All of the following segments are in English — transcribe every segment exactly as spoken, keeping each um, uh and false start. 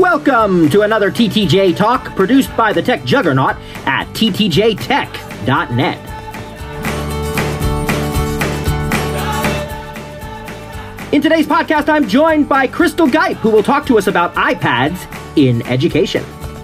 Welcome to another T T J Talk produced by the tech juggernaut at T T J tech dot net. In today's podcast, I'm joined by Crystal Geip, who will talk to us about iPads in education.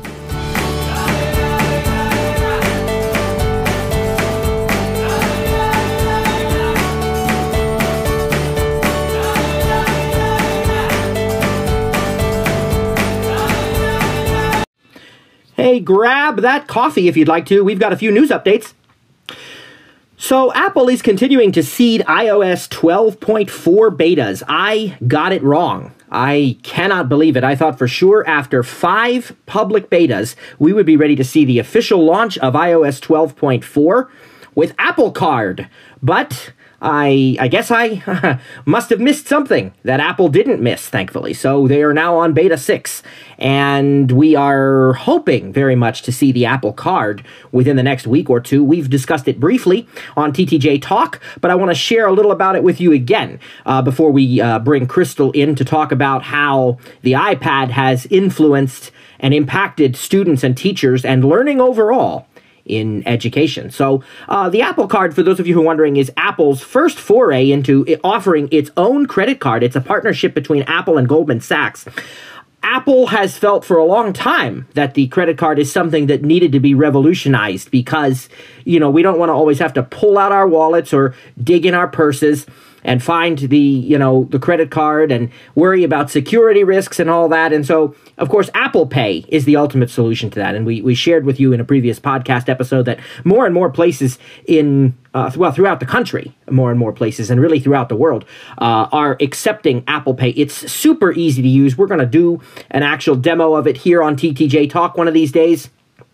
Hey, grab that coffee if you'd like to. We've got a few news updates. So Apple is continuing to seed i O S twelve point four betas. I got it wrong. I cannot believe it. I thought for sure after five public betas, we would be ready to see the official launch of i O S twelve point four with Apple Card. But I, I guess I must have missed something that Apple didn't miss, thankfully. So they are now on beta six, and we are hoping very much to see the Apple Card within the next week or two. We've discussed it briefly on T T J Talk, but I want to share a little about it with you again uh, before we uh, bring Crystal in to talk about how the iPad has influenced and impacted students and teachers and learning overall in education. So uh, the Apple Card, for those of you who are wondering, is Apple's first foray into offering its own credit card. It's a partnership between Apple and Goldman Sachs. Apple has felt for a long time that the credit card is something that needed to be revolutionized because, you know, we don't want to always have to pull out our wallets or dig in our purses and find the, you know, the credit card and worry about security risks and all that. And so, of course, Apple Pay is the ultimate solution to that. And we, we shared with you in a previous podcast episode that more and more places in, uh, well, throughout the country, more and more places, and really throughout the world, uh, are accepting Apple Pay. It's super easy to use. We're going to do an actual demo of it here on T T J Talk one of these days.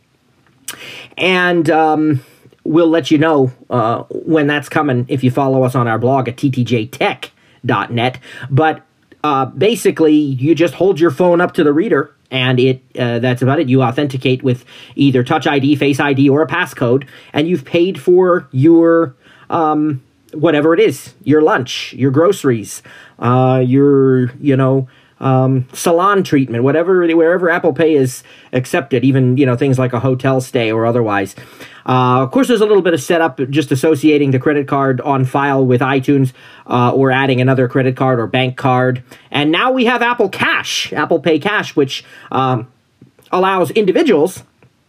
And, um... we'll let you know uh, when that's coming if you follow us on our blog at T T J tech dot net. But uh, basically, you just hold your phone up to the reader, and it uh, that's about it. You authenticate with either Touch I D, Face I D, or a passcode, and you've paid for your um, whatever it is, your lunch, your groceries, uh, your, you know, um, salon treatment, whatever, wherever Apple Pay is accepted, even, you know, things like a hotel stay or otherwise. Uh, of course, there's a little bit of setup just associating the credit card on file with iTunes uh, or adding another credit card or bank card. And now we have Apple Cash, Apple Pay Cash, which um, allows individuals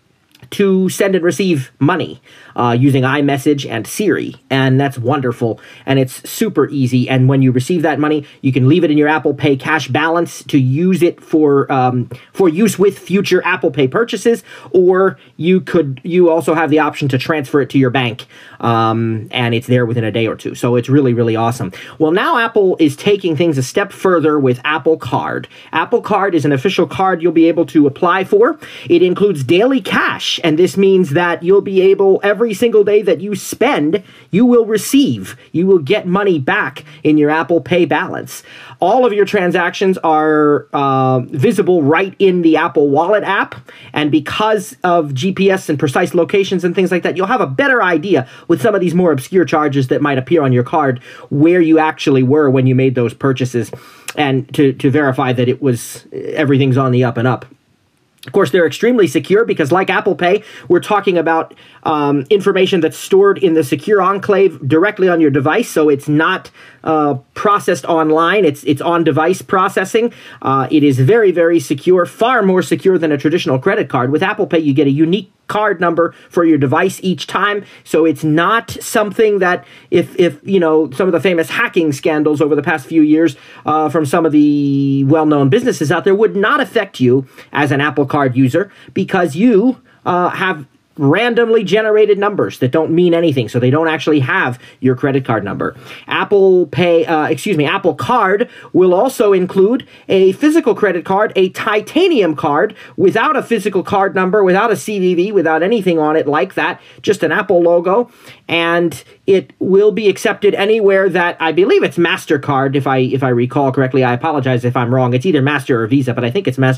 to send and receive money uh, using iMessage and Siri, and that's wonderful, and it's super easy. And when you receive that money, you can leave it in your Apple Pay cash balance to use it for um, for use with future Apple Pay purchases, or you could you also have the option to transfer it to your bank, um, and it's there within a day or two. So it's really, really awesome. Well, now Apple is taking things a step further with Apple Card. Apple Card is an official card you'll be able to apply for. It includes daily cash, and this means that you'll be able, every single day that you spend, you will receive, you will get money back in your Apple Pay balance. All of your transactions are uh, visible right in the Apple Wallet app, and because of G P S and precise locations and things like that, you'll have a better idea with some of these more obscure charges that might appear on your card where you actually were when you made those purchases, and to, to verify that it was, everything's on the up and up. Of course, they're extremely secure because, like Apple Pay, we're talking about um, information that's stored in the secure enclave directly on your device, so it's not uh, processed online. It's it's on-device processing. Uh, it is very, very secure, far more secure than a traditional credit card. With Apple Pay, you get a unique card number for your device each time, so it's not something that if, if you know, some of the famous hacking scandals over the past few years uh, from some of the well-known businesses out there would not affect you as an Apple Card user, because you uh, have randomly generated numbers that don't mean anything, so they don't actually have your credit card number. Apple Pay, uh, excuse me, Apple Card will also include a physical credit card, a titanium card without a physical card number, without a C V V, without anything on it like that, just an Apple logo, and it will be accepted anywhere that, I believe it's MasterCard, if I if I recall correctly. I apologize if I'm wrong. It's either Master or Visa, but I think it's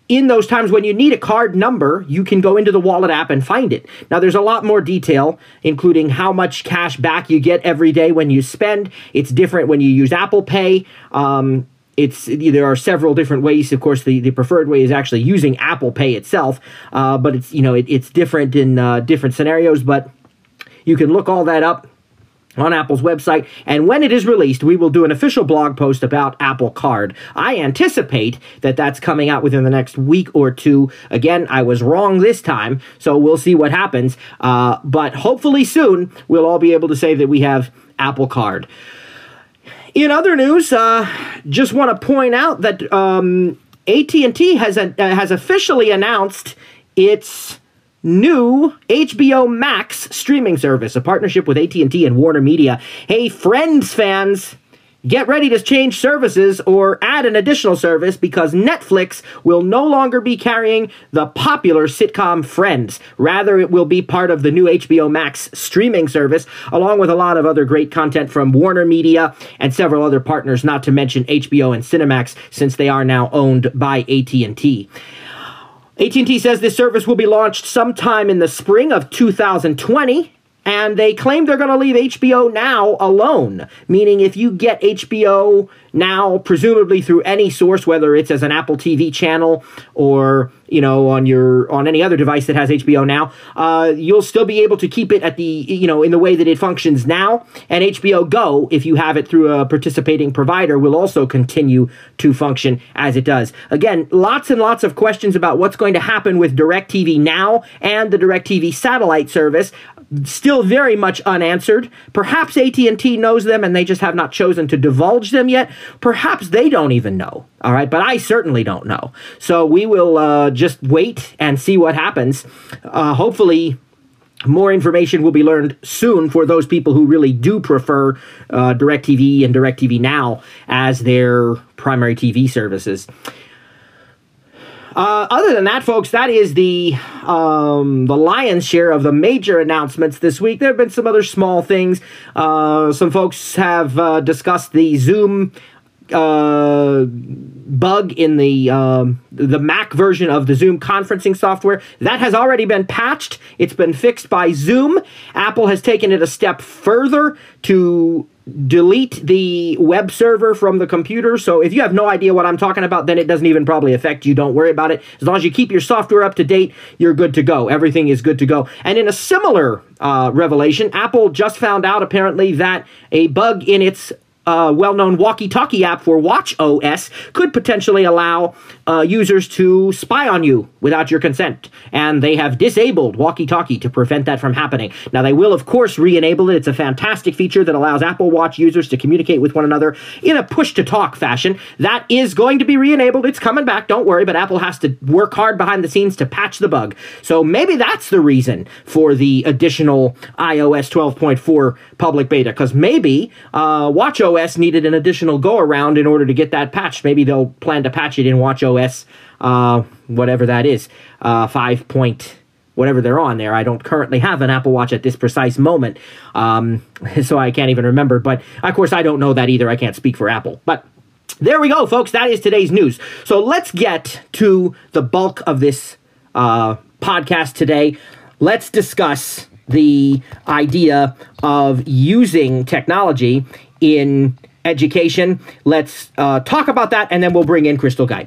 in those times when you need a card number, you can go into the wallet app and find it. Now, there's a lot more detail, including how much cash back you get every day when you spend. It's different when you use Apple Pay. Um, it's there are several different ways. Of course, the, the preferred way is actually using Apple Pay itself, uh, but it's you know it, it's different in uh, different scenarios. But you can look all that up on Apple's website, and when it is released, we will do an official blog post about Apple Card. I anticipate that that's coming out within the next week or two. Again, I was wrong this time, so we'll see what happens. Uh, but hopefully soon, we'll all be able to say that we have Apple Card. In other news, uh, just want to point out that um, A T and T has, a, uh, has officially announced its new H B O Max streaming service, a partnership with A T and T and Warner Media. Hey, Friends fans, get ready to change services or add an additional service because Netflix will no longer be carrying the popular sitcom Friends. Rather, it will be part of the new H B O Max streaming service, along with a lot of other great content from Warner Media and several other partners, not to mention H B O and Cinemax, since they are now owned by A T and T. A T and T says this service will be launched sometime in the spring of two thousand twenty, and they claim they're going to leave H B O Now alone, meaning if you get H B O Now, presumably through any source, whether it's as an Apple T V channel or, you know, on your on any other device that has H B O Now, uh, you'll still be able to keep it at the, you know, in the way that it functions now. And H B O Go, if you have it through a participating provider, will also continue to function as it does. Again, lots and lots of questions about what's going to happen with DirecTV Now and the DirecTV satellite service. Still very much unanswered. Perhaps A T and T knows them and they just have not chosen to divulge them yet. Perhaps they don't even know. All right, but I certainly don't know. So we will uh, just wait and see what happens. Uh, hopefully, more information will be learned soon for those people who really do prefer uh, DirecTV and DirecTV Now as their primary T V services. Uh, other than that, folks, that is the um, the lion's share of the major announcements this week. There have been some other small things. Uh, some folks have uh, discussed the Zoom uh, bug in the um, the Mac version of the Zoom conferencing software. That has already been patched. It's been fixed by Zoom. Apple has taken it a step further to delete the web server from the computer. So if you have no idea what I'm talking about, then it doesn't even probably affect you. Don't worry about it. As long as you keep your software up to date, you're good to go. Everything is good to go. And in a similar uh, revelation, Apple just found out apparently that a bug in its uh, well-known walkie-talkie app for watchOS could potentially allow uh, users to spy on you without your consent. And they have disabled walkie-talkie to prevent that from happening. Now, they will, of course, re-enable it. It's a fantastic feature that allows Apple Watch users to communicate with one another in a push-to-talk fashion. That is going to be re-enabled. It's coming back, don't worry, but Apple has to work hard behind the scenes to patch the bug. So maybe that's the reason for the additional i O S twelve point four public beta, because maybe uh, watchOS needed an additional go-around in order to get that patched. Maybe they'll plan to patch it in watchOS, uh, whatever that is, uh, five point whatever they're on there. I don't currently have an Apple Watch at this precise moment, um, so I can't even remember. But, of course, I don't know that either. I can't speak for Apple. But there we go, folks. That is today's news. So let's get to the bulk of this uh, podcast today. Let's discuss the idea of using technology in education. Let's uh, talk about that, and then we'll bring in Crystal Geip.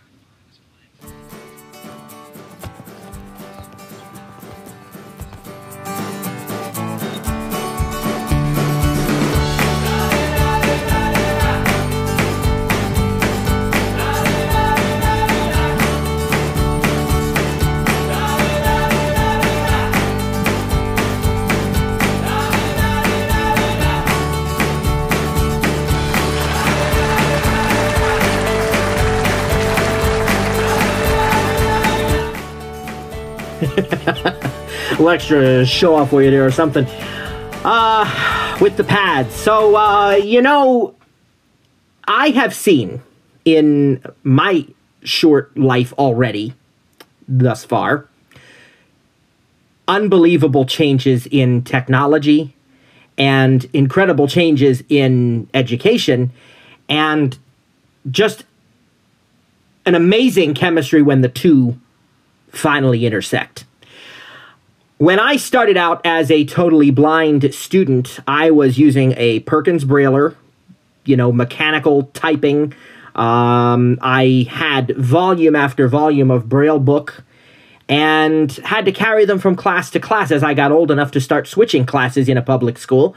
little extra show off for you there or something. Uh, with the pads. So, uh, you know, I have seen in my short life already, thus far, unbelievable changes in technology and incredible changes in education and just an amazing chemistry when the two finally intersect. When I started out as a totally blind student, I was using a Perkins Braille, you know, mechanical typing. Um, I had volume after volume of Braille book and had to carry them from class to class as I got old enough to start switching classes in a public school.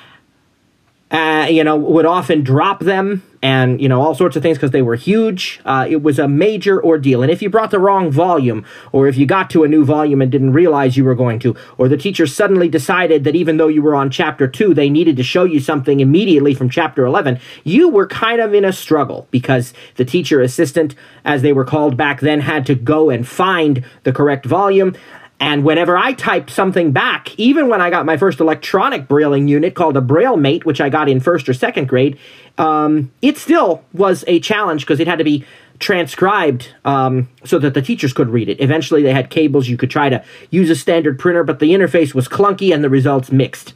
Uh, you know, would often drop them and, you know, all sorts of things because they were huge. Uh, it was a major ordeal. And if you brought the wrong volume, or if you got to a new volume and didn't realize you were going to, or the teacher suddenly decided that even though you were on chapter two, they needed to show you something immediately from chapter eleven, you were kind of in a struggle because the teacher assistant, as they were called back then, had to go and find the correct volume. And whenever I typed something back, even when I got my first electronic brailing unit called a BrailleMate, which I got in first or second grade, um, it still was a challenge because it had to be transcribed um, so that the teachers could read it. Eventually, they had cables. You could try to use a standard printer, but the interface was clunky and the results mixed.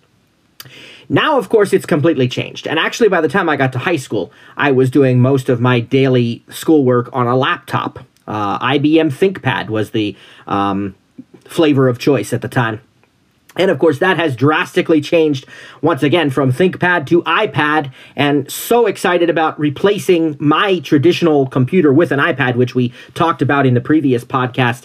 Now, of course, it's completely changed. And actually, by the time I got to high school, I was doing most of my daily schoolwork on a laptop. Uh, I B M ThinkPad was the Um, flavor of choice at the time. And of course, that has drastically changed once again from ThinkPad to iPad, and so excited about replacing my traditional computer with an iPad, which we talked about in the previous podcast,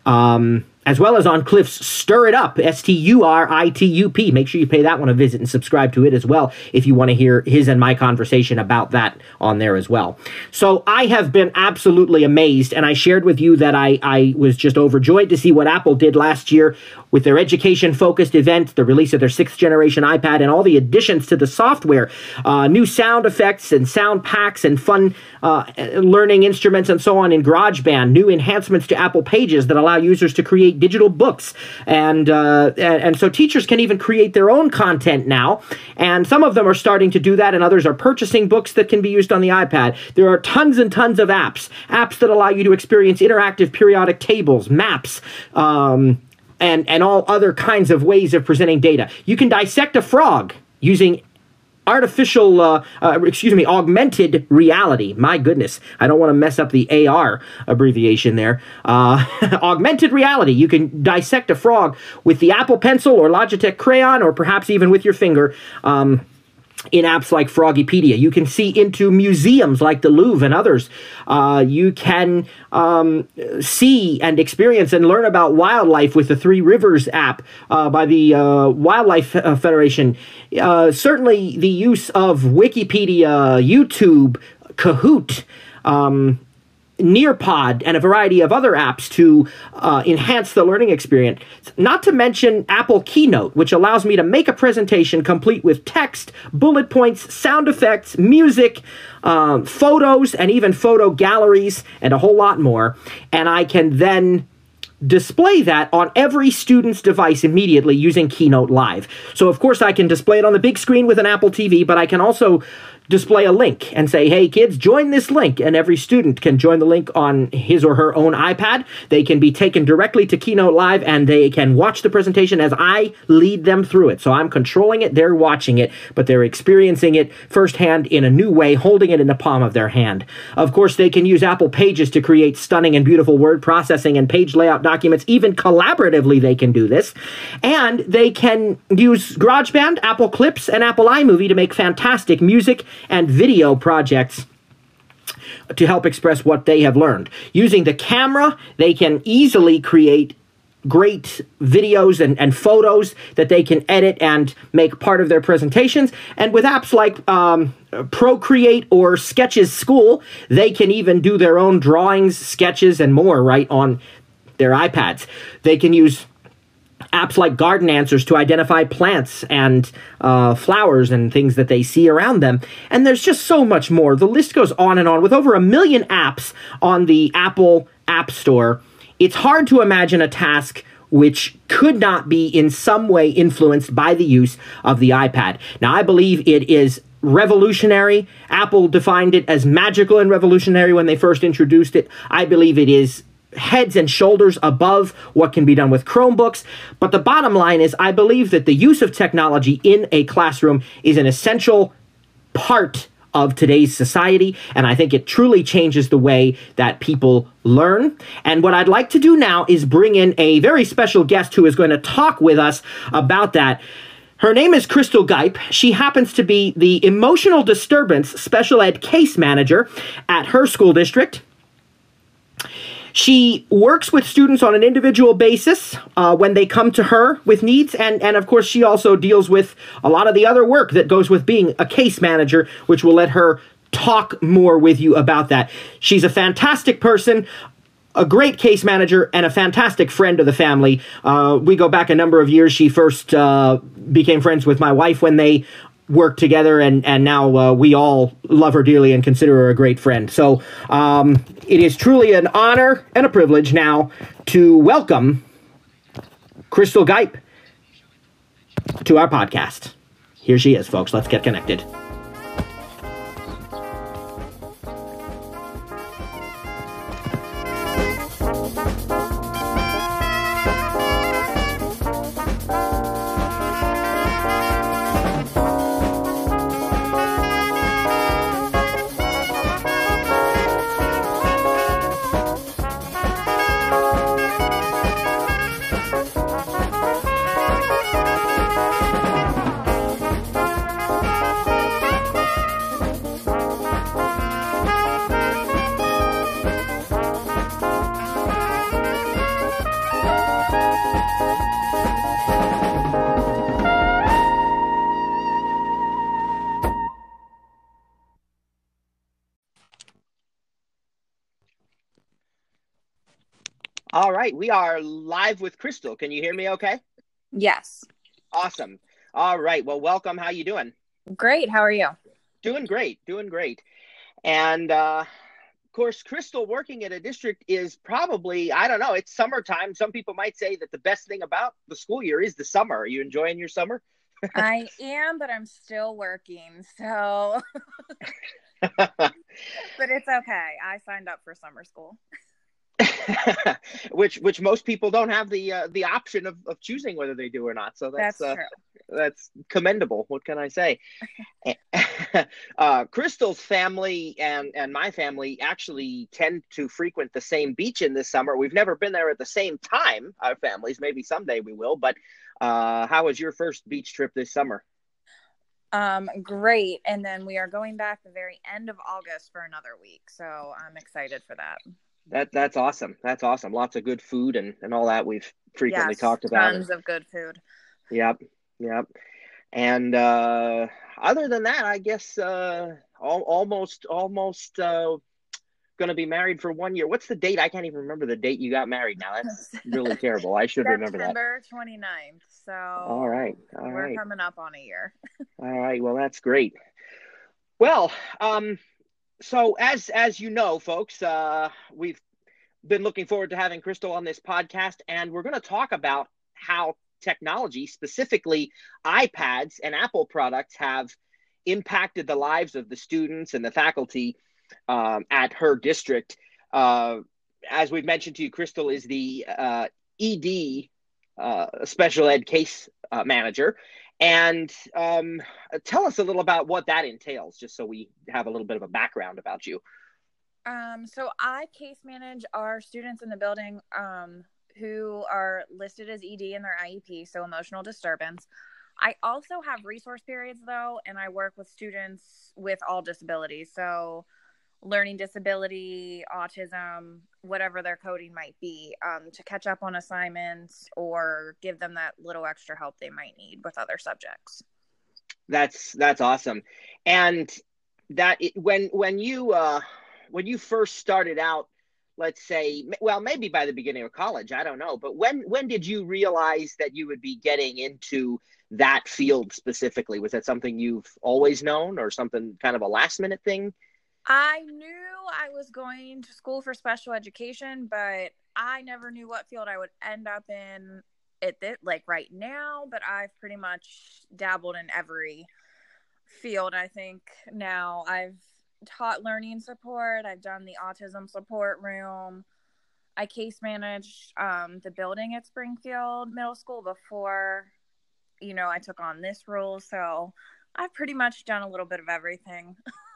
um, as well as on Cliff's Stir It Up, S T U R I T U P. Make sure you pay that one a visit and subscribe to it as well if you want to hear his and my conversation about that on there as well. So I have been absolutely amazed, and I shared with you that I, I was just overjoyed to see what Apple did last year with their education-focused event, the release of their sixth generation iPad, and all the additions to the software, uh, new sound effects and sound packs and fun uh, learning instruments and so on in GarageBand, new enhancements to Apple Pages that allow users to create digital books. And, uh, and, and so teachers can even create their own content now. And some of them are starting to do that, and others are purchasing books that can be used on the iPad. There are tons and tons of apps, apps that allow you to experience interactive periodic tables, maps, um, and, and all other kinds of ways of presenting data. You can dissect a frog using artificial, uh, uh, excuse me, augmented reality. My goodness, I don't want to mess up the A R abbreviation there. Uh, augmented reality. You can dissect a frog with the Apple Pencil or Logitech Crayon, or perhaps even with your finger. Um, in apps like Froggypedia. You can see into museums like the Louvre and others. Uh, you can um, see and experience and learn about wildlife with the Three Rivers app uh, by the uh, Wildlife Federation. Uh, certainly the use of Wikipedia, YouTube, Kahoot, um, Nearpod, and a variety of other apps to uh, enhance the learning experience. Not to mention Apple Keynote, which allows me to make a presentation complete with text, bullet points, sound effects, music, um, photos, and even photo galleries, and a whole lot more. And I can then display that on every student's device immediately using Keynote Live. So, of course, I can display it on the big screen with an Apple T V, but I can also display a link and say, hey, kids, join this link. And every student can join the link on his or her own iPad. They can be taken directly to Keynote Live, and they can watch the presentation as I lead them through it. So I'm controlling it, they're watching it, but they're experiencing it firsthand in a new way, holding it in the palm of their hand. Of course, they can use Apple Pages to create stunning and beautiful word processing and page layout documents. Even collaboratively, they can do this. And they can use GarageBand, Apple Clips, and Apple iMovie to make fantastic music and video projects to help express what they have learned. Using the camera, they can easily create great videos and, and photos that they can edit and make part of their presentations. And with apps like um, Procreate or Sketches School, they can even do their own drawings, sketches, and more right on their iPads. They can use apps like Garden Answers to identify plants and uh, flowers and things that they see around them. And there's just so much more. The list goes on and on. With over a million apps on the Apple App Store, it's hard to imagine a task which could not be in some way influenced by the use of the iPad. Now, I believe it is revolutionary. Apple defined it as magical and revolutionary when they first introduced it. I believe it is heads and shoulders above what can be done with Chromebooks. But the bottom line is, I believe that the use of technology in a classroom is an essential part of today's society, and I think it truly changes the way that people learn. And what I'd like to do now is bring in a very special guest who is going to talk with us about that. Her name is Crystal Gipe. She happens to be the emotional disturbance special ed case manager at her school district. She works with students on an individual basis uh, when they come to her with needs. And, and of course, she also deals with a lot of the other work that goes with being a case manager, which will let her talk more with you about that. She's a fantastic person, a great case manager, and a fantastic friend of the family. Uh, we go back a number of years. She first uh, became friends with my wife when they worked together, and, and now uh, we all love her dearly and consider her a great friend. So um, it is truly an honor and a privilege now to welcome Crystal Gipe to our podcast. Here she is, folks. Let's get connected. All right, we are live with Crystal. Can you hear me okay? Yes. Awesome. All right, well, welcome. How you doing? Great. How are you? Doing great, doing great. And, uh, of course, Crystal working at a district is probably, I don't know, it's summertime. Some people might say that the best thing about the school year is the summer. Are you enjoying your summer? I am, but I'm still working, so. But it's okay. I signed up for summer school. which which most people don't have the uh, the option of, of choosing whether they do or not. So that's that's uh, true. That's commendable. What can I say? uh, Crystal's family and and my family actually tend to frequent the same beach in this summer. We've never been there at the same time, our families. Maybe someday we will. But uh, how was your first beach trip this summer? Um, great. And then we are going back the very end of August for another week. So I'm excited for that. That that's awesome. That's awesome. Lots of good food and, and all that we've frequently yes, talked about. Tons of good food. Yep. Yep. And uh, other than that, I guess uh, all, almost almost uh, going to be married for one year. What's the date? I can't even remember the date you got married now. That's really terrible. I should remember that. September twenty-ninth. So all right. All we're right. coming up on a year. All right. Well, that's great. Well, um, so as as you know, folks, uh, we've been looking forward to having Crystal on this podcast, and we're going to talk about how technology, specifically iPads and Apple products, have impacted the lives of the students and the faculty um, at her district. Uh, as we've mentioned to you, Crystal is the uh, E D uh, special ed case uh, manager. And um, tell us a little about what that entails, just so we have a little bit of a background about you. Um, so I case manage our students in the building um, who are listed as E D in their I E P, so emotional disturbance. I also have resource periods, though, and I work with students with all disabilities, so learning disability, autism, whatever their coding might be, um, to catch up on assignments or give them that little extra help they might need with other subjects. That's that's awesome. And that when when you uh, when you first started out, let's say, well, maybe by the beginning of college, I don't know, but when when did you realize that you would be getting into that field specifically? Was that something you've always known, or something kind of a last minute thing? I knew I was going to school for special education, but I never knew what field I would end up in at this, like right now, but I've pretty much dabbled in every field. I think now I've taught learning support. I've done the autism support room. I case managed um, the building at Springfield Middle School before, you know, I took on this role. So I've pretty much done a little bit of everything.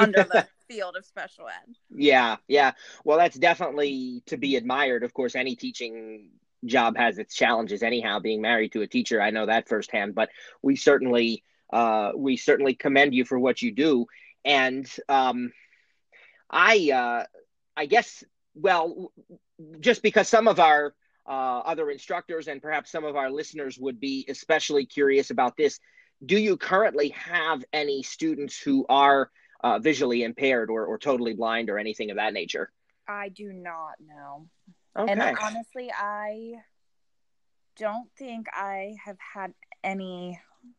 under the field of special ed. Yeah, yeah. Well, that's definitely to be admired. Of course, any teaching job has its challenges anyhow. Being married to a teacher, I know that firsthand, but we certainly uh, we certainly commend you for what you do. And um, I uh, I guess, well, just because some of our uh, other instructors and perhaps some of our listeners would be especially curious about this, do you currently have any students who are uh, visually impaired or, or totally blind or anything of that nature? I do not know. Okay. And honestly, I don't think I have had any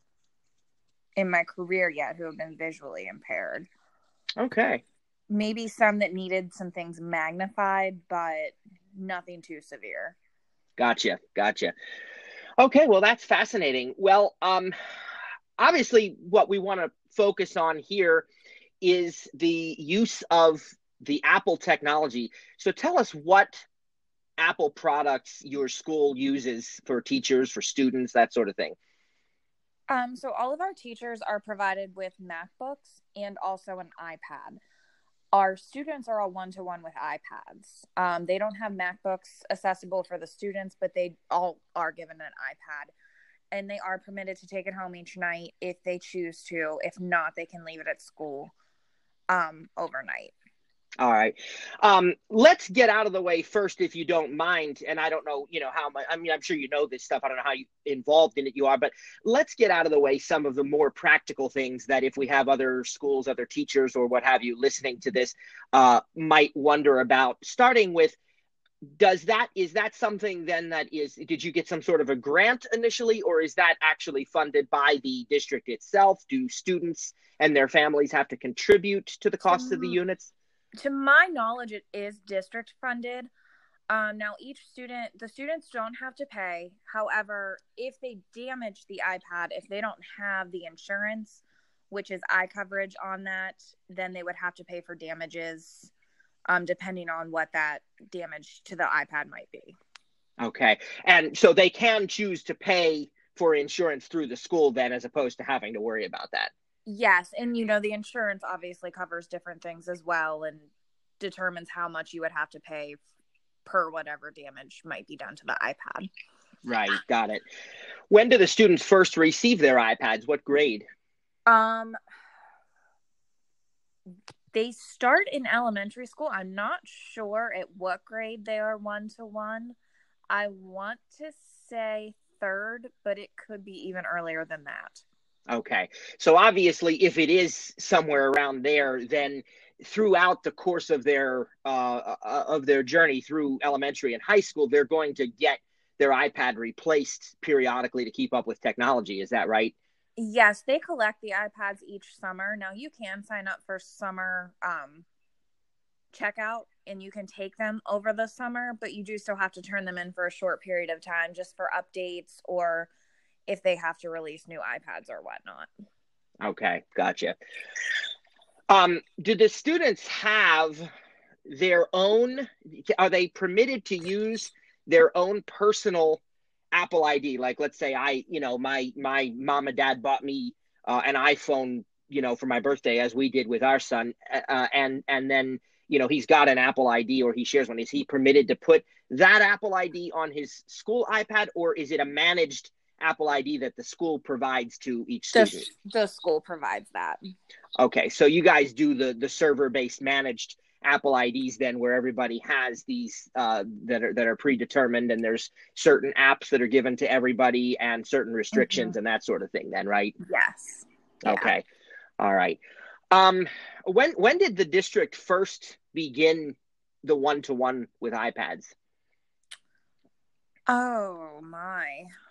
in my career yet who have been visually impaired. Okay. Maybe some that needed some things magnified, but nothing too severe. Gotcha. Gotcha. Okay. Well, that's fascinating. Well, um, obviously what we want to focus on here is the use of the Apple technology. So tell us what Apple products your school uses for teachers, for students, that sort of thing. Um, so all of our teachers are provided with MacBooks and also an iPad. Our students are all one-to-one with iPads. Um, they don't have MacBooks accessible for the students, but they all are given an iPad. And they are permitted to take it home each night if they choose to. If not, they can leave it at school um, overnight. All right. Um, let's get out of the way first, if you don't mind. And I don't know, you know, how much, I mean, I'm sure you know this stuff. I don't know how you, involved in it you are, but let's get out of the way some of the more practical things that if we have other schools, other teachers, or what have you listening to this, uh, might wonder about. Starting with, does that, is that something then that is, did you get some sort of a grant initially, or is that actually funded by the district itself? Do students and their families have to contribute to the cost of the units? To my knowledge, it is district funded. Um, now, each student, the students don't have to pay. However, if they damage the iPad, if they don't have the insurance, which is eye coverage on that, then they would have to pay for damages, um, depending on what that damage to the iPad might be. Okay. And so they can choose to pay for insurance through the school then, as opposed to having to worry about that. Yes. And, you know, the insurance obviously covers different things as well and determines how much you would have to pay per whatever damage might be done to the iPad. Right. Got it. When do the students first receive their iPads? What grade? Um, they start in elementary school. I'm not sure at what grade they are one-to-one. I want to say third, but it could be even earlier than that. Okay. So obviously, if it is somewhere around there, then throughout the course of their uh, of their journey through elementary and high school, they're going to get their iPad replaced periodically to keep up with technology. Is that right? Yes, they collect the iPads each summer. Now, you can sign up for summer um, checkout, and you can take them over the summer, but you do still have to turn them in for a short period of time just for updates or if they have to release new iPads or whatnot. Okay, gotcha. Um, do the students have their own, are they permitted to use their own personal Apple I D? Like, let's say I, you know, my, my mom and dad bought me uh, an iPhone, you know, for my birthday, as we did with our son. Uh, and, and then, you know, he's got an Apple I D or he shares one. Is he permitted to put that Apple I D on his school iPad, or is it a managed Apple I D that the school provides to each student? The, the school provides that. Okay, so you guys do the the server-based managed Apple I Ds then, where everybody has these uh, that are that are predetermined, and there's certain apps that are given to everybody and certain restrictions mm-hmm. and that sort of thing then, right? Yes. Yeah. Okay. All right. Um, when when did the district first begin the one-to-one with iPads? Oh, my.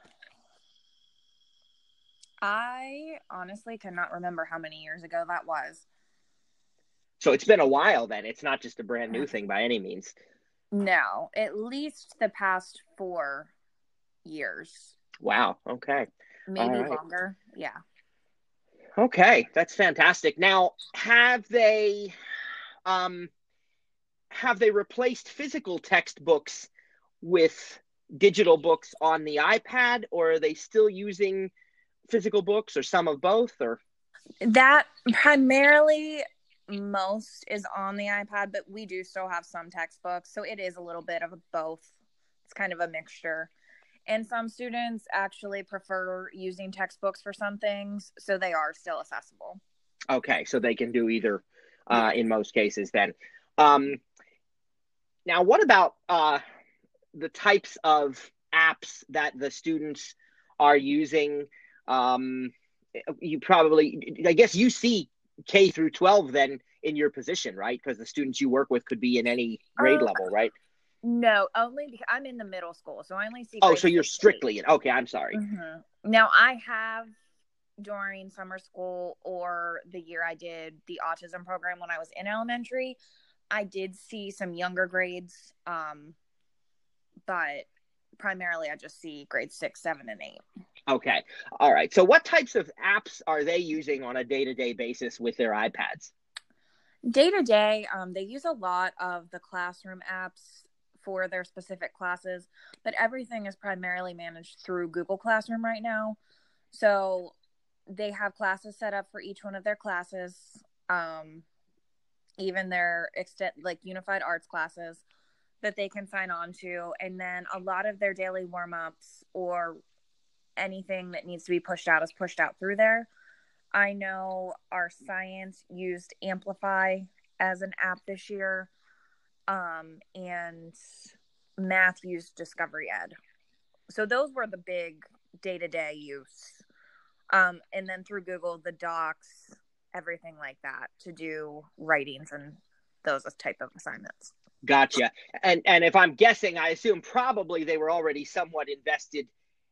I honestly cannot remember how many years ago that was. So it's been a while then. It's not just a brand new thing by any means. No, at least the past four years. Wow. Okay. Maybe right. longer. Yeah. Okay. That's fantastic. Now, have they, um, have they replaced physical textbooks with digital books on the iPad, or are they still using physical books, or some of both? Or that primarily most is on the iPad, but we do still have some textbooks. So it is a little bit of both. It's kind of a mixture. And some students actually prefer using textbooks for some things, so they are still accessible. Okay, so they can do either uh, in most cases then. Um, now, what about uh, the types of apps that the students are using? Um, you probably, I guess you see K through twelve then in your position, right? Because the students you work with could be in any grade Uh, level, right? No, only because I'm in the middle school, so I only see. Oh, so you're strictly in. Okay, I'm sorry. Mm-hmm. Now, I have during summer school or the year I did the autism program when I was in elementary, I did see some younger grades, um, but primarily I just see grades six, seven, and eight. Okay. All right. So what types of apps are they using on a day-to-day basis with their iPads? Day to day, um, they use a lot of the classroom apps for their specific classes, but everything is primarily managed through Google Classroom right now. So they have classes set up for each one of their classes, um, even their extent like unified arts classes that they can sign on to. And then a lot of their daily warm-ups or anything that needs to be pushed out is pushed out through there. I know our science used Amplify as an app this year, um, and math used Discovery Ed. So those were the big day-to-day use. Um, and then through Google, the docs, everything like that to do writings and those type of assignments. Gotcha. And and if I'm guessing, I assume probably they were already somewhat invested,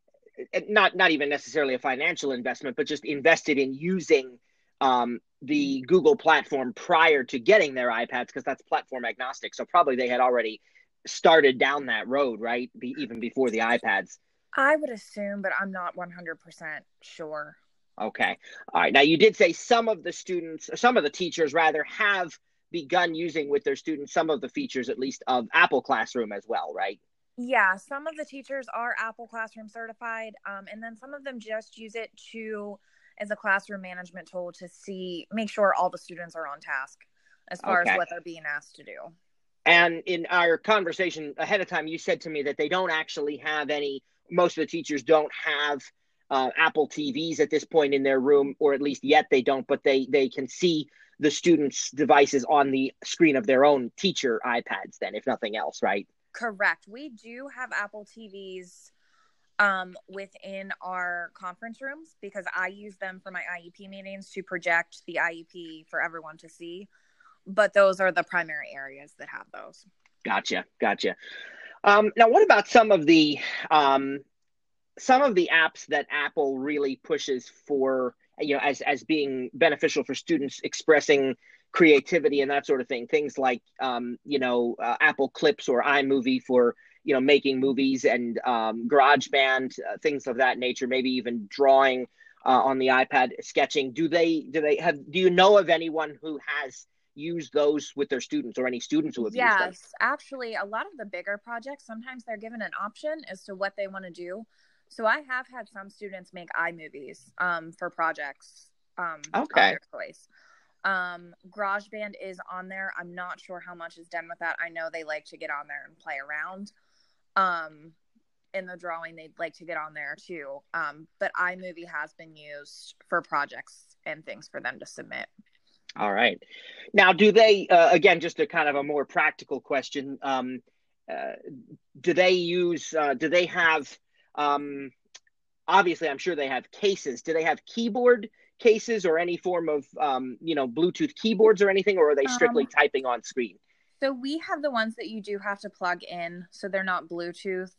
not not even necessarily a financial investment, but just invested in using um, the Google platform prior to getting their iPads, because that's platform agnostic. So probably they had already started down that road, right? Be, even before the iPads. I would assume, but I'm not one hundred percent sure. Okay. All right. Now, you did say some of the students, some of the teachers rather, have begun using with their students some of the features, at least, of Apple Classroom as well, right? Yeah, some of the teachers are Apple Classroom certified, um, and then some of them just use it to as a classroom management tool to see, make sure all the students are on task as far Okay. as what they're being asked to do. And in our conversation ahead of time, you said to me that they don't actually have any, most of the teachers don't have uh, Apple T Vs at this point in their room, or at least yet they don't, but they, they can see the students' devices on the screen of their own teacher iPads then, if nothing else, right? Correct. We do have Apple T Vs um, within our conference rooms because I use them for my I E P meetings to project the I E P for everyone to see. But those are the primary areas that have those. Gotcha. Gotcha. Um, now, what about some of the um, some of the apps that Apple really pushes for, you know, as as being beneficial for students expressing creativity and that sort of thing? Things like, um, you know, uh, Apple Clips or iMovie for, you know, making movies, and um, GarageBand, uh, things of that nature. Maybe even drawing uh, on the iPad, sketching. Do they do they have? Do you know of anyone who has use those with their students, or any students who have yes, used them? Yes, actually, a lot of the bigger projects, sometimes they're given an option as to what they want to do. So I have had some students make iMovies um, for projects um, okay. of their choice. Um, GarageBand is on there. I'm not sure how much is done with that. I know they like to get on there and play around. Um, in the drawing, they'd like to get on there too. Um, but iMovie has been used for projects and things for them to submit. All right. Now, do they, uh, again, just a kind of a more practical question, um, uh, do they use, uh, do they have, um, obviously, I'm sure they have cases. Do they have keyboard cases or any form of, um, you know, Bluetooth keyboards or anything, or are they strictly um, typing on screen? So we have the ones that you do have to plug in, so they're not Bluetooth.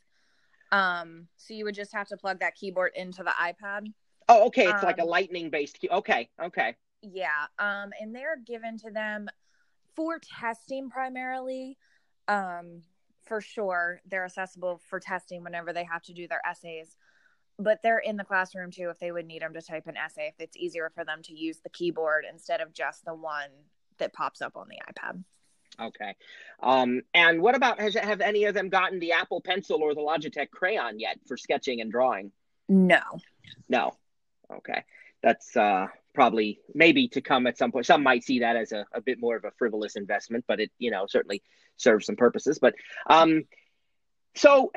Um, so you would just have to plug that keyboard into the iPad. Oh, okay. It's um, like a lightning-based key. Okay, okay. Yeah, um, and they're given to them for testing primarily. Um, for sure, they're accessible for testing whenever they have to do their essays. But they're in the classroom too if they would need them to type an essay, if it's easier for them to use the keyboard instead of just the one that pops up on the iPad. Okay. Um, and what about, has have any of them gotten the Apple Pencil or the Logitech Crayon yet for sketching and drawing? No. No. Okay. That's uh, probably maybe to come at some point. Some might see that as a, a bit more of a frivolous investment, but it, you know, certainly serves some purposes. But um, so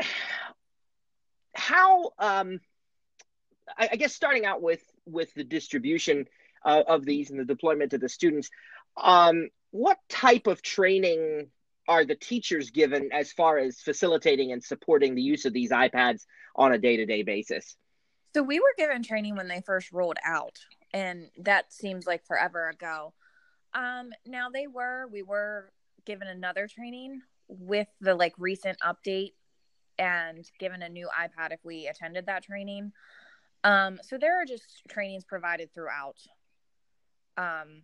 how, um, I, I guess starting out with, with the distribution uh, of these and the deployment to the students, um, what type of training are the teachers given as far as facilitating and supporting the use of these iPads on a day-to-day basis? So we were given training when they first rolled out, and that seems like forever ago. Um, now they were, we were given another training with the like recent update and given a new iPad if we attended that training. Um, so there are just trainings provided throughout um,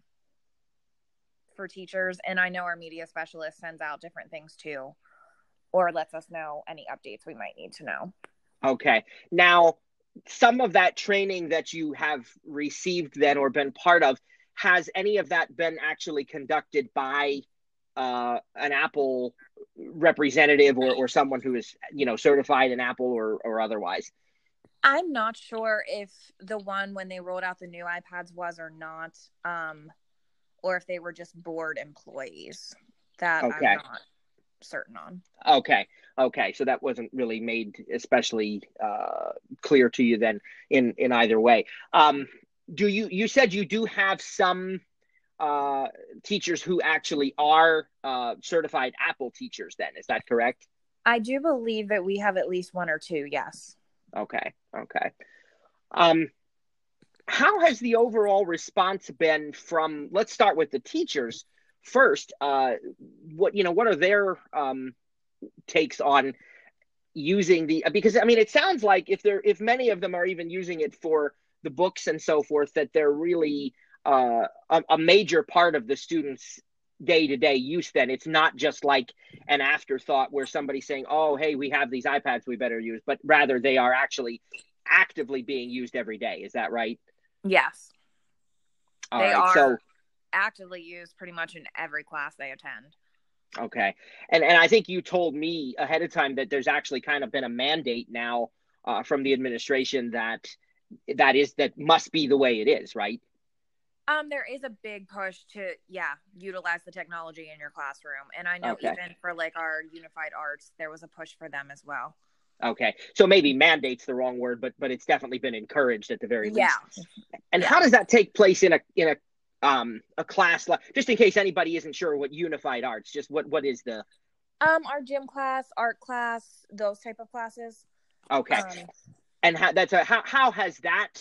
for teachers. And I know our media specialist sends out different things too, or lets us know any updates we might need to know. Okay. Now, some of that training that you have received then or been part of, has any of that been actually conducted by uh, an Apple representative or, or someone who is, you know, certified in Apple or, or otherwise? I'm not sure if the one when they rolled out the new iPads was or not, um, or if they were just board employees. That okay. I'm not certain on. Okay. Okay. So that wasn't really made especially uh, clear to you then in, in either way. Um, do you, you said you do have some uh, teachers who actually are uh, certified Apple teachers then, is that correct? I do believe that we have at least one or two. Yes. Okay. Okay. Um, how has the overall response been from, let's start with the teachers first. Uh, what, you know, what are their um, takes on using the, because I mean, it sounds like if they're, if many of them are even using it for the books and so forth, that they're really uh, a, a major part of the students' day-to-day use then. It's not just like an afterthought where somebody's saying, oh, hey, we have these iPads we better use, but rather they are actually actively being used every day. Is that right? Yes. All they right, are so, actively used pretty much in every class they attend. Okay. And and I think you told me ahead of time that there's actually kind of been a mandate now uh, from the administration that that is that must be the way it is, right? Um, there is a big push to, yeah, utilize the technology in your classroom. And I know Okay. even for like our unified arts, there was a push for them as well. Okay. So maybe mandate's the wrong word, but but it's definitely been encouraged at the very Yeah. least. And Yeah. how does that take place in a in a um a class like, just in case anybody isn't sure what unified arts, just what what is the Um, our gym class, art class, those type of classes. Okay. Um, And how that's a how how has that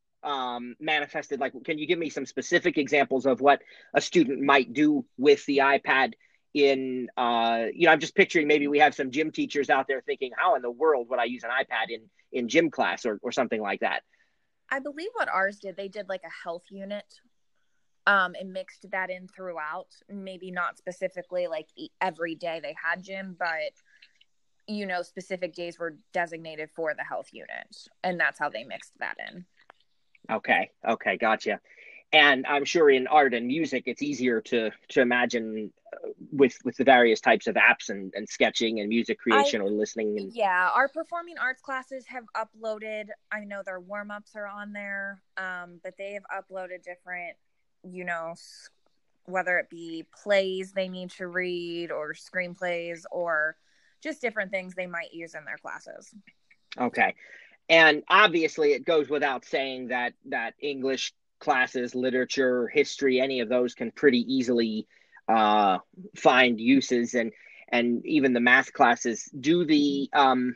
um manifested? Like, can you give me some specific examples of what a student might do with the iPad in uh you know, I'm just picturing maybe we have some gym teachers out there thinking, how in the world would I use an iPad in in gym class or or something like that? I believe what ours did, they did like a health unit. Um, and mixed that in throughout. Maybe not specifically like every day they had gym, but you know, specific days were designated for the health unit, and that's how they mixed that in. Okay. Okay. Gotcha. And I'm sure in art and music, it's easier to to imagine uh, with with the various types of apps and, and sketching and music creation I, or listening. And... Yeah, our performing arts classes have uploaded. I know their warm ups are on there, um, but they have uploaded different, you know, whether it be plays they need to read or screenplays or just different things they might use in their classes. Okay. And obviously it goes without saying that that English classes, literature, history, any of those can pretty easily uh, find uses, and and even the math classes. Do the um,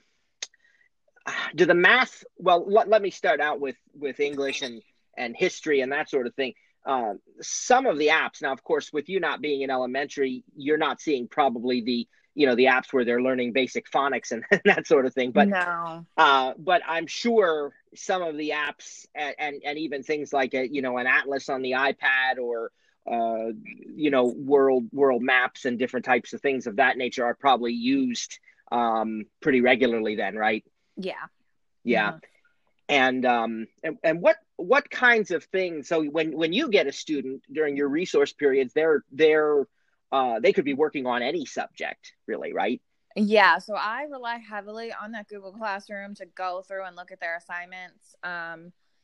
do the math? Well, let, let me start out with with English and and history and that sort of thing. Uh, some of the apps now, of course, with you not being in elementary, you're not seeing probably the you know the apps where they're learning basic phonics and that sort of thing. But no, uh, but I'm sure some of the apps and, and, and even things like a, you know, an atlas on the iPad or, uh, you know, world, world maps and different types of things of that nature are probably used um, pretty regularly then, right? Yeah. Yeah. Mm-hmm. And, um, and, and what, what kinds of things, so when, when you get a student during your resource periods, they're, they're, uh, they could be working on any subject really, right? Yeah, so I rely heavily on that Google Classroom to go through and look at their assignments. Um,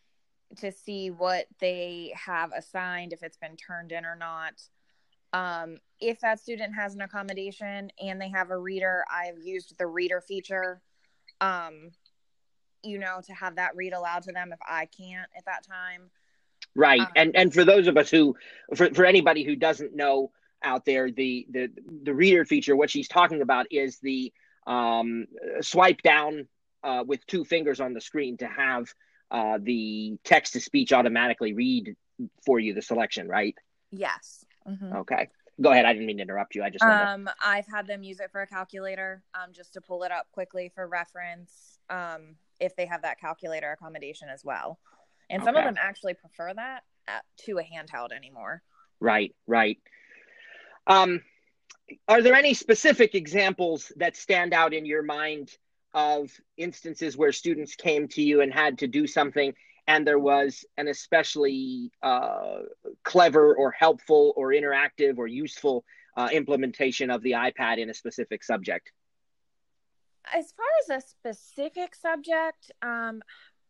to see what they have assigned, if it's been turned in or not. Um, if that student has an accommodation and they have a reader, I've used the reader feature, um, you know, to have that read aloud to them if I can't at that time. Right. Um, and and for those of us who, for, for anybody who doesn't know out there, the, the, the reader feature, what she's talking about is the um, swipe down uh, with two fingers on the screen to have uh, the text to speech automatically read for you the selection, right? yes. Mm-hmm. Okay. Go ahead. I didn't mean to interrupt you. I just wanted Um, I've had them use it for a calculator, um, just to pull it up quickly for reference, um, if they have that calculator accommodation as well. And some Okay. of them actually prefer that at, to a handheld anymore. Right, right. Um, are there any specific examples that stand out in your mind of instances where students came to you and had to do something, and there was an especially uh, clever or helpful or interactive or useful uh, implementation of the iPad in a specific subject? As far as a specific subject, um,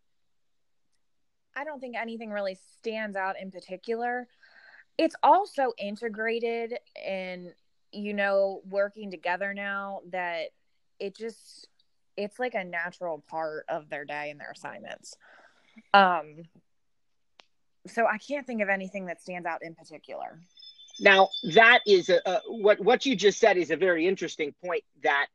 I don't think anything really stands out in particular. It's also integrated and, you know, working together now that it just, it's like a natural part of their day and their assignments. Um, so I can't think of anything that stands out in particular. Now, that is a, a what what you just said is a very interesting point that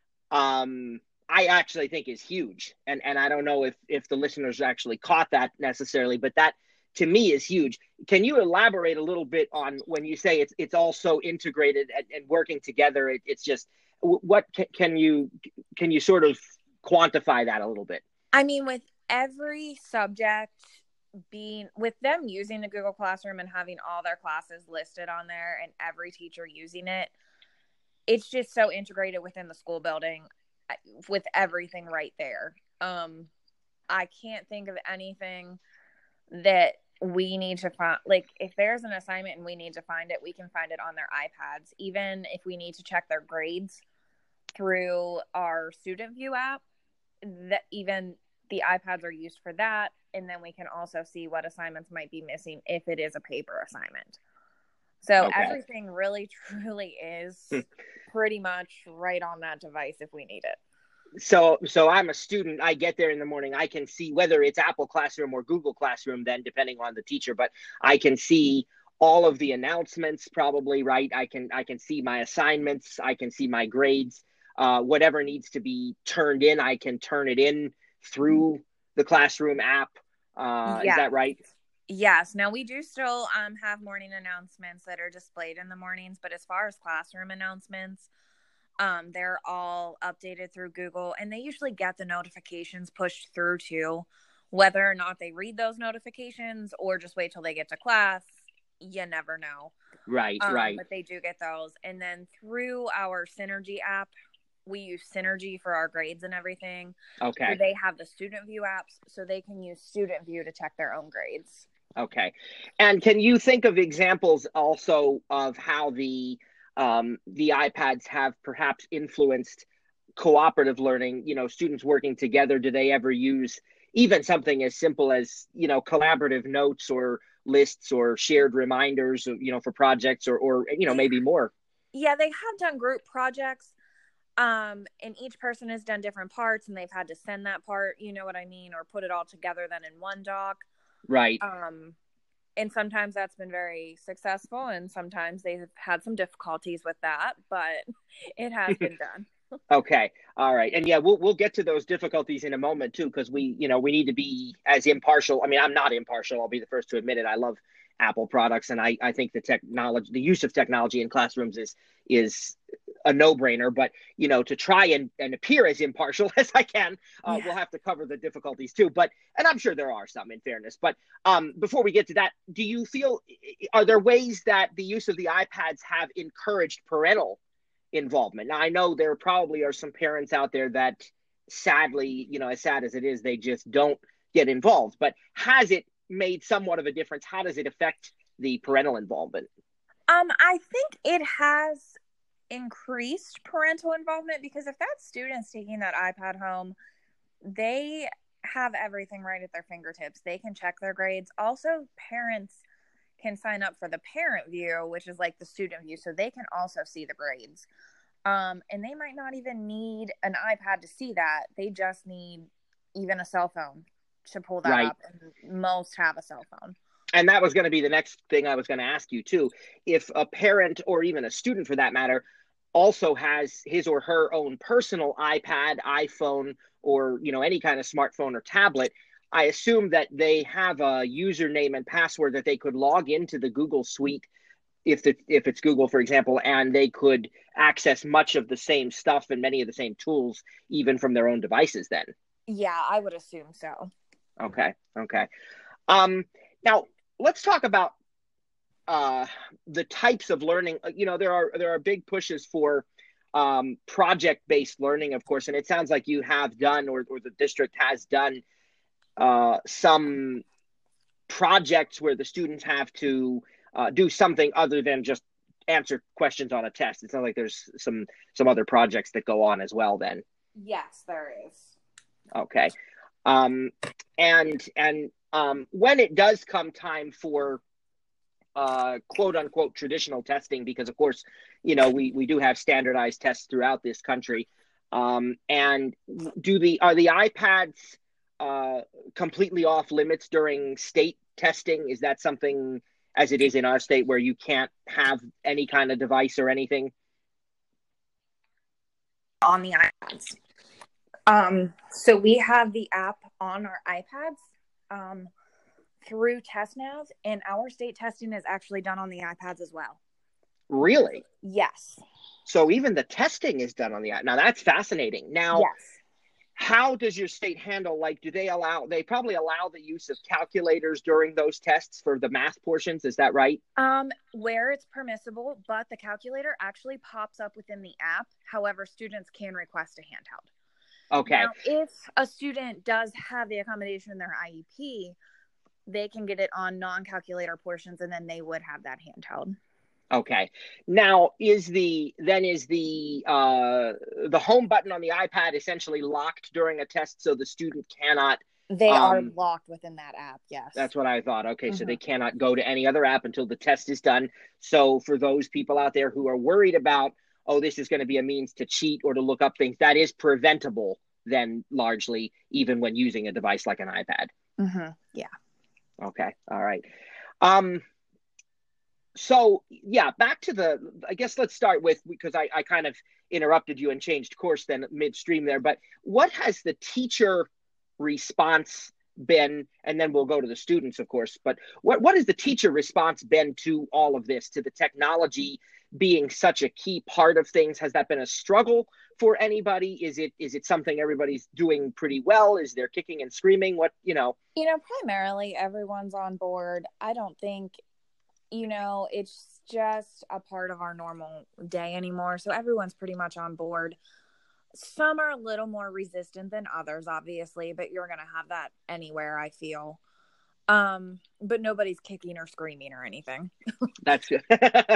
um, I actually think is huge, and and I don't know if if the listeners actually caught that necessarily, but that to me is huge. Can you elaborate a little bit on when you say it's it's all so integrated and, and working together? It, it's just what can, can you can you sort of quantify that a little bit? I mean, with every subject being, with them using the Google Classroom and having all their classes listed on there and every teacher using it, it's just so integrated within the school building with everything right there. Um, I can't think of anything that we need to find. Like, if there's an assignment and we need to find it, we can find it on their iPads. Even if we need to check their grades through our Student View app, that even the iPads are used for that. And then we can also see what assignments might be missing if it is a paper assignment. So Okay. everything really, truly is pretty much right on that device if we need it. So, so I'm a student. I get there in the morning. I can see whether it's Apple Classroom or Google Classroom, then depending on the teacher, but I can see all of the announcements probably, right? I can, I can see my assignments. I can see my grades, uh, whatever needs to be turned in. I can turn it in through the Classroom app. Uh, Yeah. Is that right? Yes. Now, we do still um, have morning announcements that are displayed in the mornings, but as far as classroom announcements, um, they're all updated through Google, and they usually get the notifications pushed through too. Whether or not they read those notifications or just wait till they get to class, you never know. Right, um, right. But they do get those. And then through our Synergy app, we use Synergy for our grades and everything. Okay. So they have the Student View apps, so they can use Student View to check their own grades. Okay. And can you think of examples also of how the um, the iPads have perhaps influenced cooperative learning, you know, students working together? Do they ever use even something as simple as, you know, collaborative notes or lists or shared reminders, you know, for projects or, or you know, maybe more? Yeah, they have done group projects. Um, and each person has done different parts, and they've had to send that part, you know what I mean, or put it all together then in one doc. Right. Um, and sometimes that's been very successful, and sometimes they've had some difficulties with that, but it has been done. Okay. All right. And yeah, we'll we'll get to those difficulties in a moment too, because we, you know, we need to be as impartial. I mean, I'm not impartial. I'll be the first to admit it. I love Apple products, and I, I think the technology, the use of technology in classrooms is is a no-brainer. But, you know, to try and, and appear as impartial as I can, uh, Yeah. we'll have to cover the difficulties too. But, and I'm sure there are some, in fairness. But um, before we get to that, do you feel, are there ways that the use of the iPads have encouraged parental involvement? Now, I know there probably are some parents out there that sadly, you know, as sad as it is, they just don't get involved. But has it made somewhat of a difference? How does it affect the parental involvement? Um, I think it has increased parental involvement, because if that student's taking that iPad home, they have everything right at their fingertips. They can check their grades. Also, parents can sign up for the parent view, which is like the student view, so they can also see the grades. Um, and they might not even need an iPad to see that. They just need even a cell phone to pull that Right. up, and most have a cell phone. And that was going to be the next thing I was going to ask you too. If a parent, or even a student for that matter, also has his or her own personal iPad, iPhone, or, you know, any kind of smartphone or tablet, I assume that they have a username and password that they could log into the Google Suite, if the, if it's Google, for example, and they could access much of the same stuff and many of the same tools, even from their own devices then. Yeah, I would assume so. Okay. Okay. Um, now let's talk about uh, the types of learning. You know, there are, there are big pushes for um, project-based learning, of course, and it sounds like you have done, or, or the district has done uh, some projects where the students have to uh, do something other than just answer questions on a test. It sounds like there's some some other projects that go on as well then. Yes, there is. Okay. Um, and and um, when it does come time for uh, quote unquote traditional testing, because of course, you know, we, we do have standardized tests throughout this country. Um, and do the are the iPads uh, completely off limits during state testing? Is that something, as it is in our state, where you can't have any kind of device or anything On the iPads. Um, so we have the app on our iPads um, through TestNav, and our state testing is actually done on the iPads as well. Really? Yes. So even the testing is done on the iPad. Now that's fascinating. Now, yes. How does your state handle, like, do they allow, they probably allow the use of calculators during those tests for the math portions? Is that right? Um, where it's permissible, but the calculator actually pops up within the app. However, students can request a handheld. Okay. Now, if a student does have the accommodation in their I E P, they can get it on non-calculator portions, and then they would have that handheld. Okay. Now, is the then is the uh, the home button on the iPad essentially locked during a test, so the student cannot? They um, are locked within that app. Yes. That's what I thought. Okay, Mm-hmm. So they cannot go to any other app until the test is done. So for those people out there who are worried about, oh, this is going to be a means to cheat or to look up things, that is preventable then, largely, even when using a device like an iPad. Mm-hmm. Yeah. Okay. All right. Um, so yeah, back to the, I guess let's start with, because I, I kind of interrupted you and changed course then midstream there, but what has the teacher response been? And then we'll go to the students, of course, but what, what has the teacher response been to all of this, to the technology being such a key part of things? Has that been a struggle for anybody? Is it, is it something everybody's doing pretty well? Is there kicking and screaming? What, you know, you know, primarily everyone's on board. I don't think, you know, it's just a part of our normal day anymore. So everyone's pretty much on board. Some are a little more resistant than others, obviously, but you're going to have that anywhere, I feel. Um, but nobody's kicking or screaming or anything. That's good.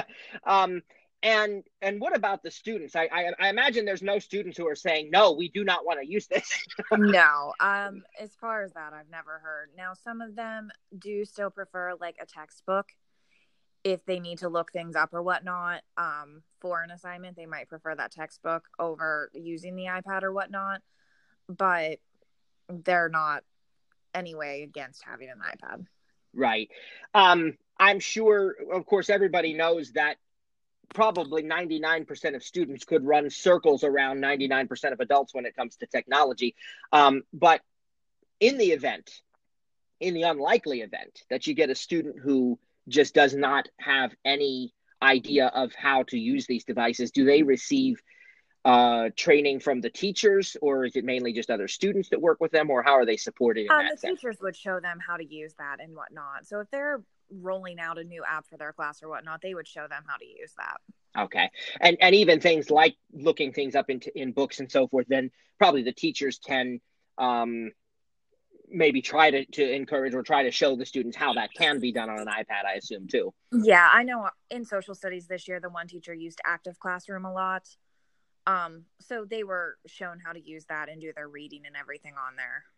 um, and and what about the students? I, I I imagine there's no students who are saying, no, we do not want to use this. No. Um, as far as that, I've never heard. Now, some of them do still prefer like a textbook. If they need to look things up or whatnot, um, for an assignment, they might prefer that textbook over using the iPad or whatnot, but they're not anyway against having an iPad. Right. Um, I'm sure, of course, everybody knows that probably ninety-nine percent of students could run circles around ninety-nine percent of adults when it comes to technology. Um, but in the event, in the unlikely event that you get a student who just does not have any idea of how to use these devices, do they receive uh, training from the teachers, or is it mainly just other students that work with them, or how are they supported in um, that the sense? teachers would show them how to use that and whatnot. So if they're rolling out a new app for their class or whatnot, they would show them how to use that. Okay. And and even things like looking things up into in books and so forth, then probably the teachers can um, maybe try to, to encourage or try to show the students how that can be done on an iPad, I assume, too. Yeah, I know in social studies this year, the one teacher used Active Classroom a lot. Um, so they were shown how to use that and do their reading and everything on there.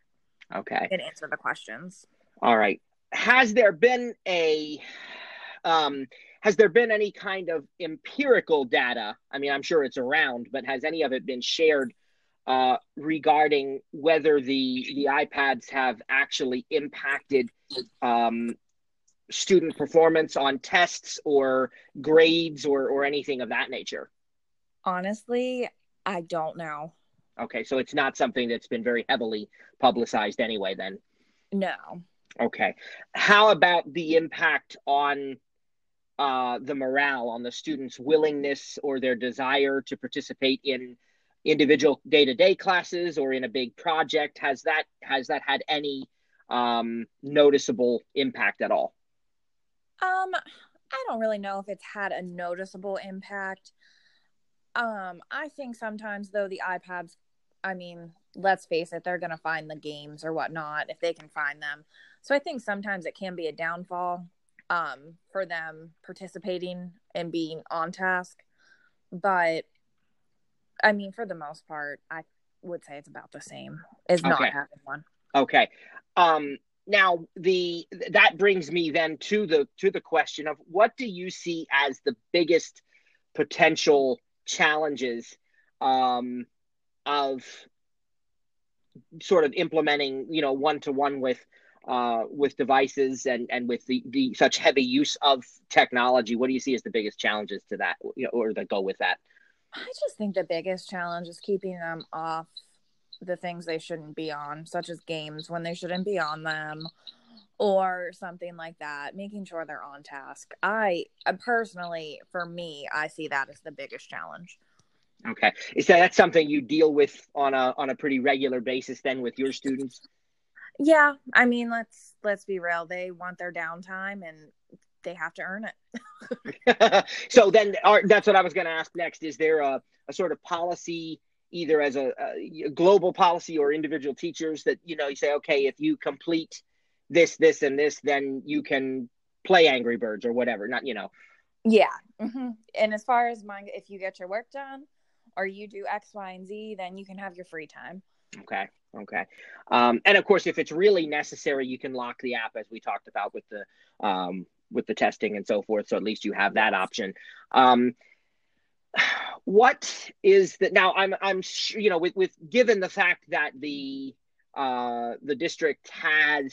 Okay. and answer the questions. All right. Has there been a um, has there been any kind of empirical data? I mean, I'm sure it's around, but has any of it been shared uh, regarding whether the the iPads have actually impacted um, student performance on tests or grades or or anything of that nature? Honestly, I don't know. Okay, so it's not something that's been very heavily publicized anyway, then. No. Okay. How about the impact on uh, the morale, on the students' willingness or their desire to participate in individual day-to-day classes or in a big project? Has that has that had any um, noticeable impact at all? Um, I don't really know if it's had a noticeable impact. Um, I think sometimes though the iPads, I mean, let's face it, they're going to find the games or whatnot if they can find them. So I think sometimes it can be a downfall um, for them participating and being on task. But I mean, for the most part, I would say it's about the same as not Okay. having one. Okay. Um, now the that brings me then to the to the question of what do you see as the biggest potential challenges um, of sort of implementing, you know, one to one with uh, with devices and and with the, the such heavy use of technology? What do you see as the biggest challenges to that, you know, or that go with that? I just think the biggest challenge is keeping them off the things they shouldn't be on, such as games when they shouldn't be on them or something like that, making sure they're on task. I uh, personally, for me, I see that as the biggest challenge. Okay. Is that that's something you deal with on a on a pretty regular basis then with your students? Yeah, I mean, let's let's be real. They want their downtime and they have to earn it. So then are, that's what I was going to ask next. Is there a, a sort of policy, either as a, a global policy or individual teachers, that, you know, you say, okay, if you complete this, this, and this, then you can play Angry Birds or whatever, not, you know. Yeah. Mm-hmm. And as far as mine, if you get your work done or you do X, Y, and Z, then you can have your free time. Okay. Okay. Um, and of course, if it's really necessary, you can lock the app, as we talked about with the, um, with the testing and so forth. So at least you have that option. Um, what is the, now I'm, I'm sure, you know, with, with, given the fact that the, uh, the district has,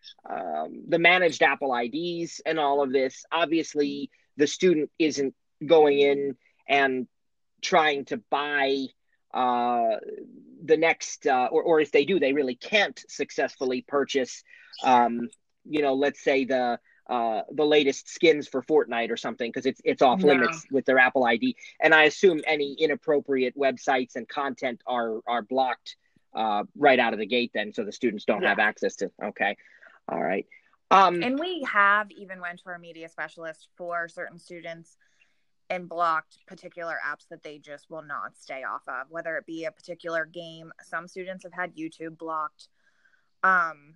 um, the managed Apple I Ds and all of this, obviously the student isn't going in and trying to buy, uh, the next, uh, or, or if they do, they really can't successfully purchase, um, you know, let's say the, uh, the latest skins for Fortnite or something, because it's it's off No. limits with their Apple I D. And I assume any inappropriate websites and content are are blocked uh, right out of the gate then, so the students don't Yeah. have access to. Okay, all right. Um, and we have even went to our media specialist for certain students and blocked particular apps that they just will not stay off of, whether it be a particular game. Some students have had YouTube blocked. Um,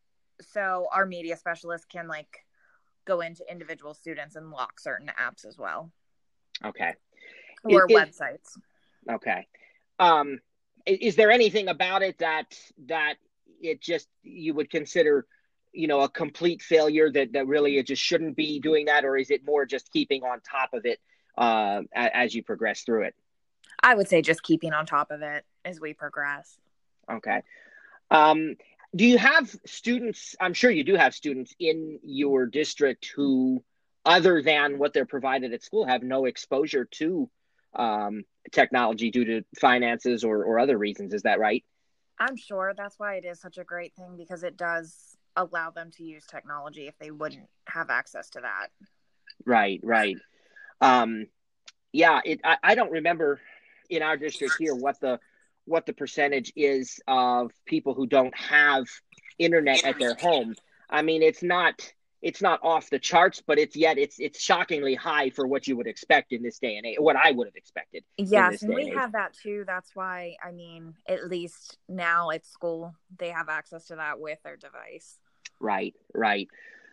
so our media specialist can like go into individual students and lock certain apps as well. Okay. Or It- it- websites. Okay. Um, i- is there anything about it that that it just you would consider, you know, a complete failure, that that really it just shouldn't be doing that, or is it more just keeping on top of it uh, a- as you progress through it? I would say just keeping on top of it as we progress. Okay. Um, do you have students, I'm sure you do have students in your district who, other than what they're provided at school, have no exposure to um, technology due to finances or, or other reasons. Is that right? I'm sure that's why it is such a great thing, because it does allow them to use technology if they wouldn't have access to that. Right, right. Um, yeah, it, I, I don't remember in our district here what the what the percentage is of people who don't have internet at their home. I mean, it's not it's not off the charts, but it's yet it's it's shockingly high for what you would expect in this day and age, what I would have expected. Yes, and we have that too. That's why, I mean, at least now at school, they have access to that with their device. Right, right.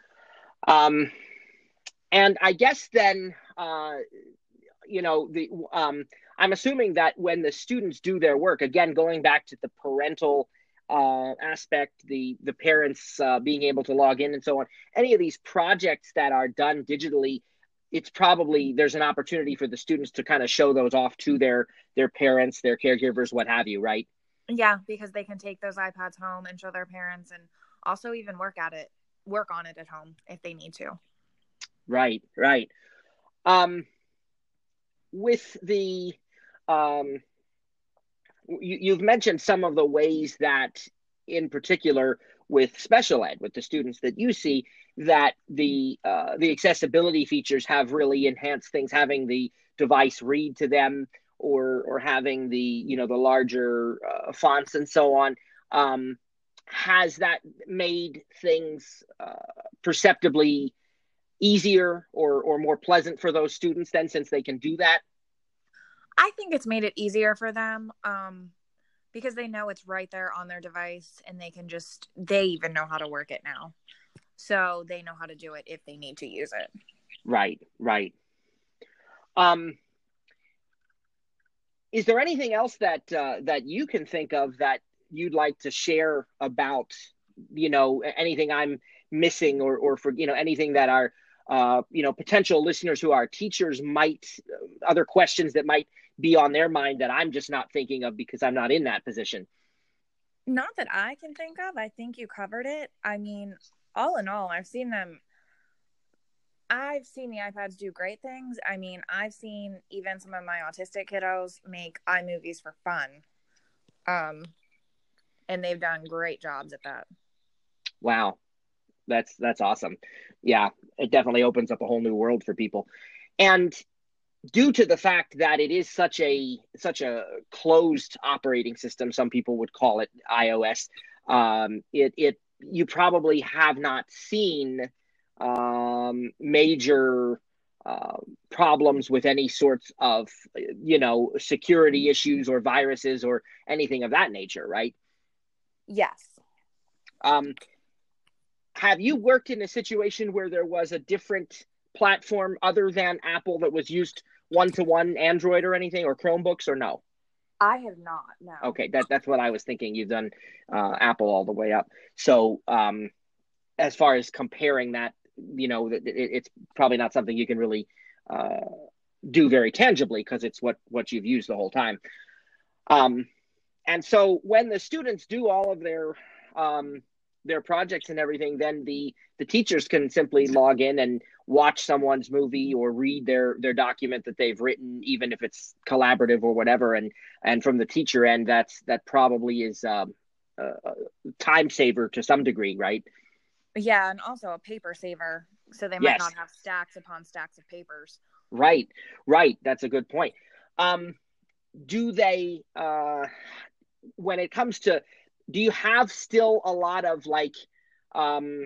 Um, and I guess then, uh, you know, the um, I'm assuming that when the students do their work, again, going back to the parental uh, aspect, the the parents uh, being able to log in and so on, any of these projects that are done digitally, it's probably there's an opportunity for the students to kind of show those off to their their parents, their caregivers, what have you, right? Yeah, because they can take those iPads home and show their parents, and also even work at it, work on it at home if they need to. Right, right. Um, with the, um, you, you've mentioned some of the ways that, in particular, with special ed, with the students that you see, that the uh, the accessibility features have really enhanced things, having the device read to them, or or having the you know the larger uh, fonts and so on. Um, has that made things uh, perceptibly easier or or more pleasant for those students then, since they can do that? I think it's made it easier for them, um, because they know it's right there on their device, and they can just, they even know how to work it now. So they know how to do it if they need to use it. Right, right. Um, is there anything else that uh, that you can think of that you'd like to share about, you know, anything I'm missing, or or for, you know, anything that our uh, you know, potential listeners who are teachers might, uh, other questions that might be on their mind that I'm just not thinking of because I'm not in that position? Not that I can think of. I think you covered it. I mean, all in all, I've seen them. I've seen the iPads do great things. I mean, I've seen even some of my autistic kiddos make iMovies for fun. Um, and they've done great jobs at that. Wow. That's, that's awesome. Yeah. It definitely opens up a whole new world for people. And due to the fact that it is such a such a closed operating system, some people would call it iOS. Um, it it you probably have not seen um, major uh, problems with any sorts of you know security issues or viruses or anything of that nature, right? Yes. Um, have you worked in a situation where there was a different platform other than Apple that was used one-to-one, Android or anything, or Chromebooks, or no? I have not, no. Okay, that, that's what I was thinking. You've done uh, Apple all the way up. So um, as far as comparing that, you know, it, it's probably not something you can really uh, do very tangibly because it's what, what you've used the whole time. Um, and so when the students do all of their um, their projects and everything, then the the teachers can simply log in and watch someone's movie or read their their document that they've written, even if it's collaborative or whatever. And and from the teacher end, that's that probably is um, a, a time saver to some degree, right? Yeah, and also a paper saver, so they might Yes. not have stacks upon stacks of papers. Right, right. That's a good point. Um, do they, uh, when it comes to, do you have still a lot of like, um,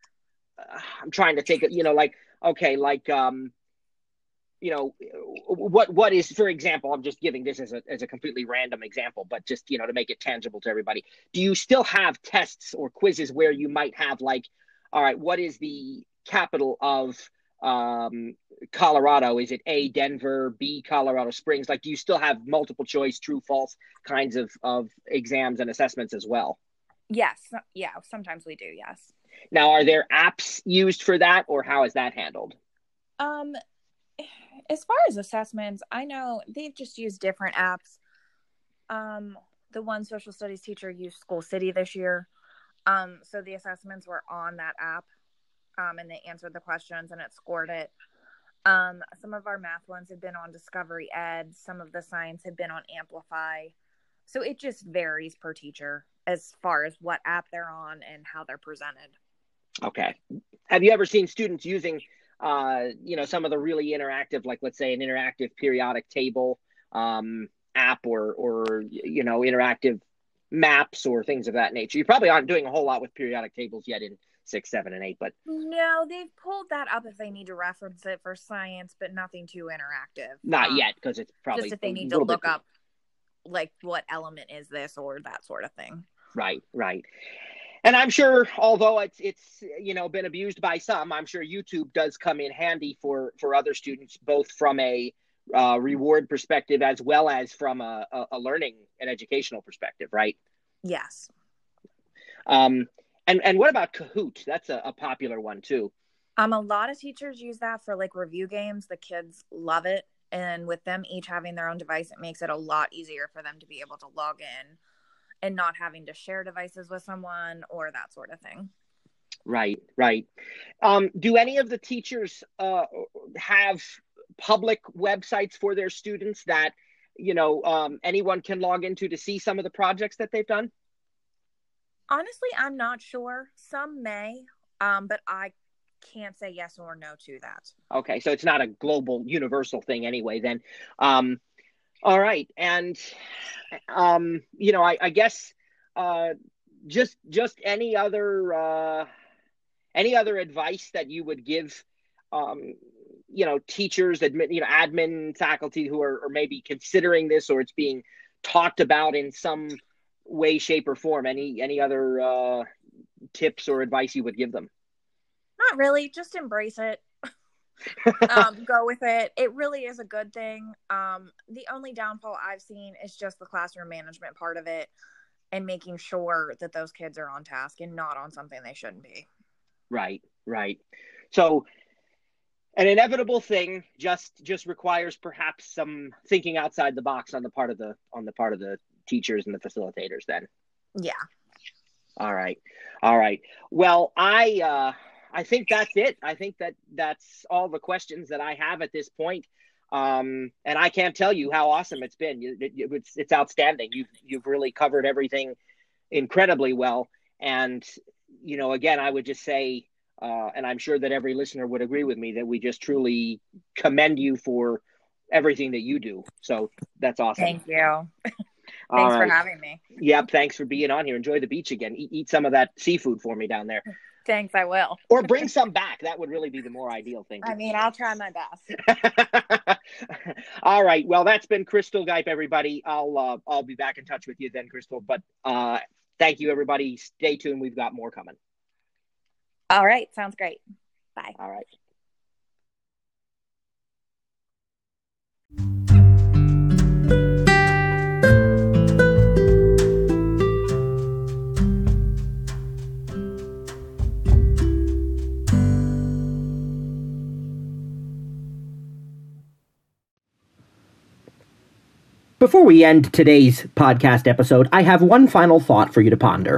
I'm trying to think of, you know, like, okay, like, um, you know, what, what is, for example, I'm just giving this as a, as a completely random example, but just, you know, to make it tangible to everybody. Do you still have tests or quizzes where you might have like, all right, what is the capital of um, Colorado? Is it A, Denver, B, Colorado Springs? Like, do you still have multiple choice, true, false kinds of, of exams and assessments as well? Yes. Yeah, sometimes we do, yes. Now, are there apps used for that, or how is that handled? Um, as far as assessments, I know they've just used different apps. Um, the one social studies teacher used School City this year. Um, so the assessments were on that app, um, and they answered the questions and it scored it. Um, some of our math ones have been on Discovery Ed. Some of the science have been on Amplify. So it just varies per teacher as far as what app they're on and how they're presented. Okay. Have you ever seen students using, uh, you know, some of the really interactive, like let's say an interactive periodic table um, app, or, or, you know, interactive maps or things of that nature? You probably aren't doing a whole lot with periodic tables yet in six, seven, and eight, but no, they've pulled that up if they need to reference it for science, but nothing too interactive. Not um, yet, because it's probably just if they need to look bit... up like what element is this or that sort of thing. Right, right. And I'm sure, although it's it's you know been abused by some, I'm sure YouTube does come in handy for for other students, both from a uh, reward perspective as well as from a, a, a learning and educational perspective, right? Yes. Um, and, and what about Kahoot? That's a, a popular one too. Um, a lot of teachers use that for like review games. The kids love it. And with them each having their own device, it makes it a lot easier for them to be able to log in and not having to share devices with someone or that sort of thing. Right, right. Um, do any of the teachers uh, have public websites for their students that, you know, um, anyone can log into to see some of the projects that they've done? Honestly, I'm not sure. Some may, um, but I can't say yes or no to that. Okay, so it's not a global, universal thing anyway, then. Um, all right. And, um, you know, I, I guess uh, just just any other uh, any other advice that you would give, um, you know, teachers, admin, you know, admin, faculty who are or maybe considering this, or it's being talked about in some way, shape, or form. Any any other uh, tips or advice you would give them? Not really. Just embrace it. um, go with it. It really is a good thing. Um, the only downfall I've seen is just the classroom management part of it and making sure that those kids are on task and not on something they shouldn't be. Right, right. So an inevitable thing just just requires perhaps some thinking outside the box on the part of the on the part of the teachers and the facilitators then. Yeah. All right. All right. Well, I uh I think that's it. I think that that's all the questions that I have at this point. Um, and I can't tell you how awesome it's been. It, it, it's, it's outstanding. You've, you've really covered everything incredibly well. And, you know, again, I would just say, uh, and I'm sure that every listener would agree with me, that we just truly commend you for everything that you do. So that's awesome. Thank you. Thanks right. for having me. Yep. Thanks for being on here. Enjoy the beach again. Eat, eat some of that seafood for me down there. Thanks, I will. Or bring some back. That would really be the more ideal thing. I mean, I'll try my best. All right. Well, that's been Crystal Geip, everybody. I'll uh, I'll be back in touch with you then, Crystal. But uh, thank you, everybody. Stay tuned. We've got more coming. All right. Sounds great. Bye. All right. Before we end today's podcast episode, I have one final thought for you to ponder.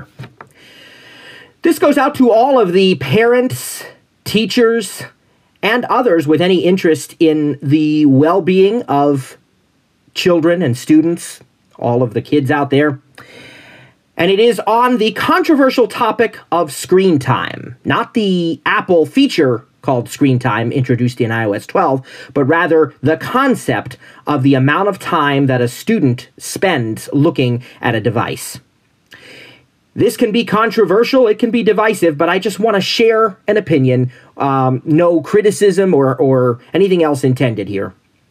This goes out to all of the parents, teachers, and others with any interest in the well-being of children and students, all of the kids out there. And it is on the controversial topic of screen time, not the Apple feature called Screen Time introduced in i O S twelve, but rather the concept of the amount of time that a student spends looking at a device. This can be controversial, it can be divisive, but I just want to share an opinion, um, no criticism or, or anything else intended here.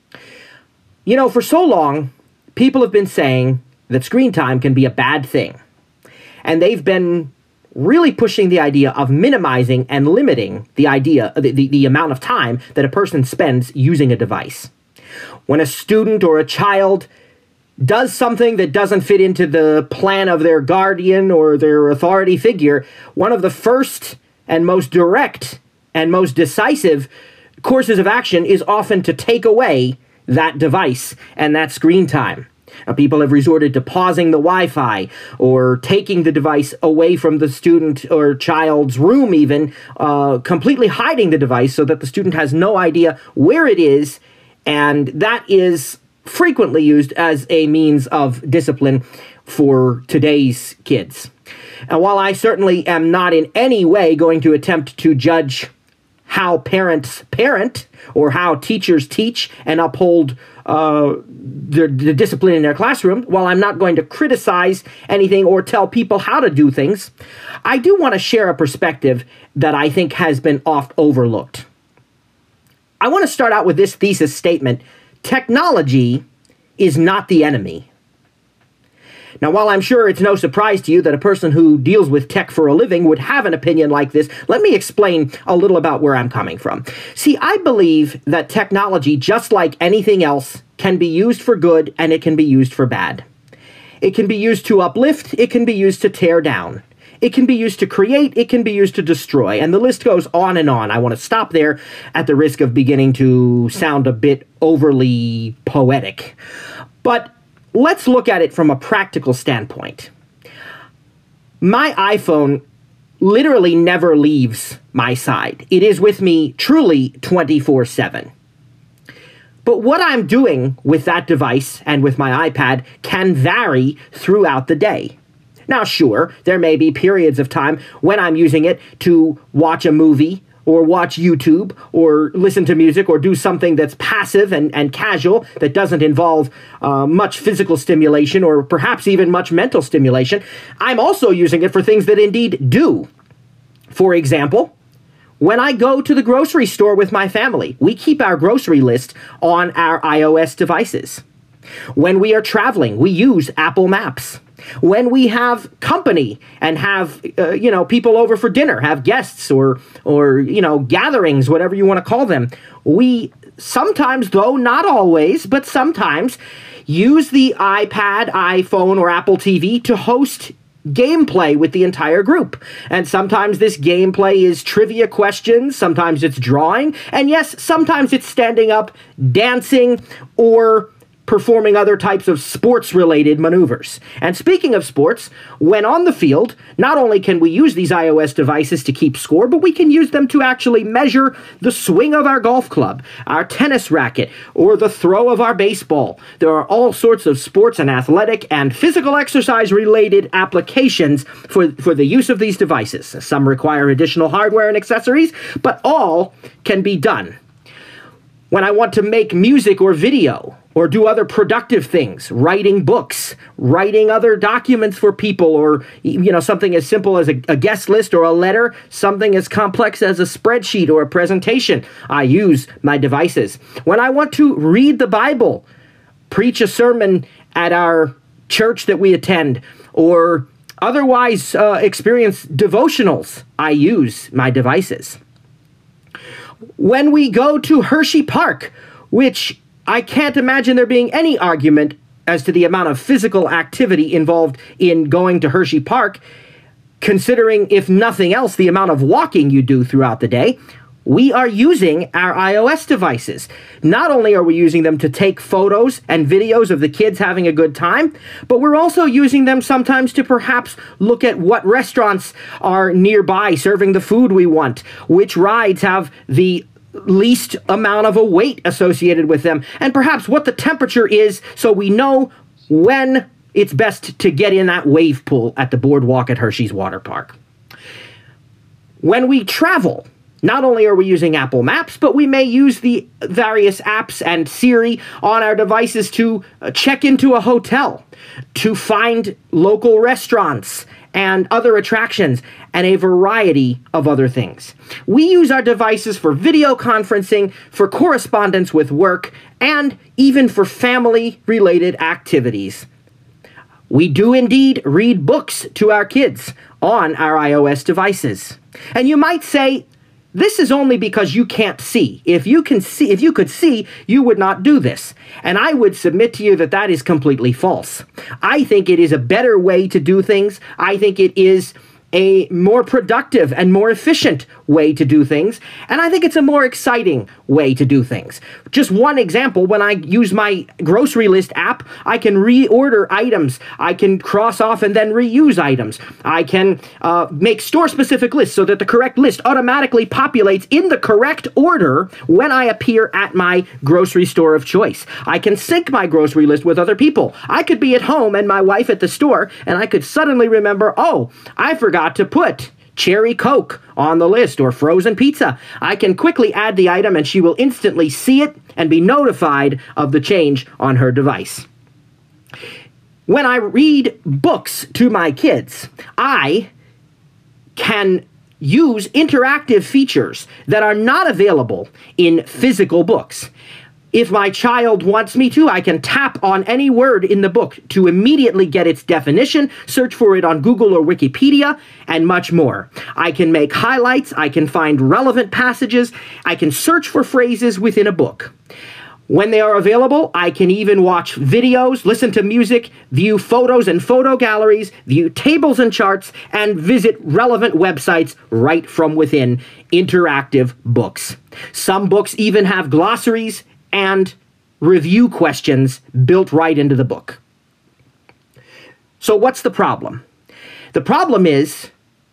You know, for so long, people have been saying that screen time can be a bad thing. And they've been really pushing the idea of minimizing and limiting the idea, the, the, the amount of time that a person spends using a device. When a student or a child does something that doesn't fit into the plan of their guardian or their authority figure, one of the first and most direct and most decisive courses of action is often to take away that device and that screen time. Now, people have resorted to pausing the Wi-Fi or taking the device away from the student or child's room even, uh, completely hiding the device so that the student has no idea where it is, and that is frequently used as a means of discipline for today's kids. And while I certainly am not in any way going to attempt to judge how parents parent or how teachers teach and uphold uh, the, the discipline in their classroom, while I'm not going to criticize anything or tell people how to do things, I do want to share a perspective that I think has been oft overlooked. I want to start out with this thesis statement: technology is not the enemy. Now, while I'm sure it's no surprise to you that a person who deals with tech for a living would have an opinion like this, let me explain a little about where I'm coming from. See, I believe that technology, just like anything else, can be used for good and it can be used for bad. It can be used to uplift, it can be used to tear down. it can be used to create, it can be used to destroy, and the list goes on and on. I want to stop there at the risk of beginning to sound a bit overly poetic. But let's look at it from a practical standpoint. My iPhone literally never leaves my side. It is with me truly twenty-four seven. But what I'm doing with that device and with my iPad can vary throughout the day. Now, sure, there may be periods of time when I'm using it to watch a movie or watch YouTube or listen to music or do something that's passive and, and casual that doesn't involve uh, much physical stimulation or perhaps even much mental stimulation. I'm also using it for things that indeed do. For example, when I go to the grocery store with my family, we keep our grocery list on our iOS devices. When we are traveling, we use Apple Maps. When we have company and have, uh, you know, people over for dinner, have guests or, or, you know, gatherings, whatever you want to call them, we sometimes, though not always, but sometimes use the iPad, iPhone, or Apple T V to host gameplay with the entire group. And sometimes this gameplay is trivia questions, sometimes it's drawing, and yes, sometimes it's standing up, dancing, or performing other types of sports-related maneuvers. And speaking of sports, when on the field, not only can we use these iOS devices to keep score, but we can use them to actually measure the swing of our golf club, our tennis racket, or the throw of our baseball. There are all sorts of sports and athletic and physical exercise-related applications for, for the use of these devices. Some require additional hardware and accessories, but all can be done. When I want to make music or video, or do other productive things, writing books, writing other documents for people, or, you know, something as simple as a, a guest list or a letter, something as complex as a spreadsheet or a presentation, I use my devices. When I want to read the Bible, preach a sermon at our church that we attend, or otherwise uh, experience devotionals, I use my devices. When we go to Hershey Park, which I can't imagine there being any argument as to the amount of physical activity involved in going to Hershey Park, considering, if nothing else, the amount of walking you do throughout the day, we are using our iOS devices. Not only are we using them to take photos and videos of the kids having a good time, but we're also using them sometimes to perhaps look at what restaurants are nearby serving the food we want, which rides have the least amount of a weight associated with them, and perhaps what the temperature is so we know when it's best to get in that wave pool at the boardwalk at Hershey's Water Park. When we travel, not only are we using Apple Maps, but we may use the various apps and Siri on our devices to check into a hotel, to find local restaurants and other attractions, and a variety of other things. We use our devices for video conferencing, for correspondence with work, and even for family-related activities. We do indeed read books to our kids on our iOS devices. And you might say, this is only because you can't see. If you can see, if you could see, you would not do this. And I would submit to you that that is completely false. I think it is a better way to do things. I think it is a more productive and more efficient way to do things, and I think it's a more exciting way to do things. Just one example, when I use my grocery list app, I can reorder items, I can cross off and then reuse items, I can uh, make store-specific lists so that the correct list automatically populates in the correct order when I appear at my grocery store of choice. I can sync my grocery list with other people. I could be at home and my wife at the store, and I could suddenly remember, oh, I forgot to put cherry Coke on the list or frozen pizza. I can quickly add the item and she will instantly see it and be notified of the change on her device. When I read books to my kids, I can use interactive features that are not available in physical books. If my child wants me to, I can tap on any word in the book to immediately get its definition, search for it on Google or Wikipedia, and much more. I can make highlights, I can find relevant passages, I can search for phrases within a book. When they are available, I can even watch videos, listen to music, view photos and photo galleries, view tables and charts, and visit relevant websites right from within interactive books. Some books even have glossaries and review questions built right into the book. So what's the problem? The problem is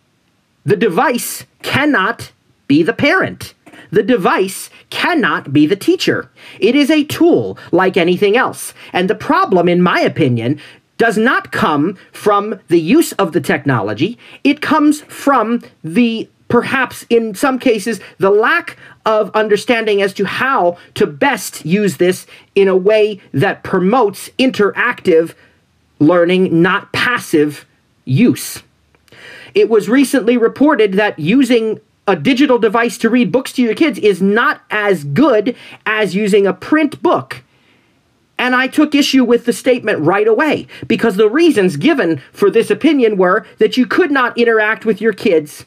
the device cannot be the parent. The device cannot be the teacher. It is a tool like anything else. And the problem, in my opinion, does not come from the use of the technology. It comes from the, perhaps in some cases, the lack of understanding as to how to best use this in a way that promotes interactive learning, not passive use. It was recently reported that using a digital device to read books to your kids is not as good as using a print book. And I took issue with the statement right away, because the reasons given for this opinion were that you could not interact with your kids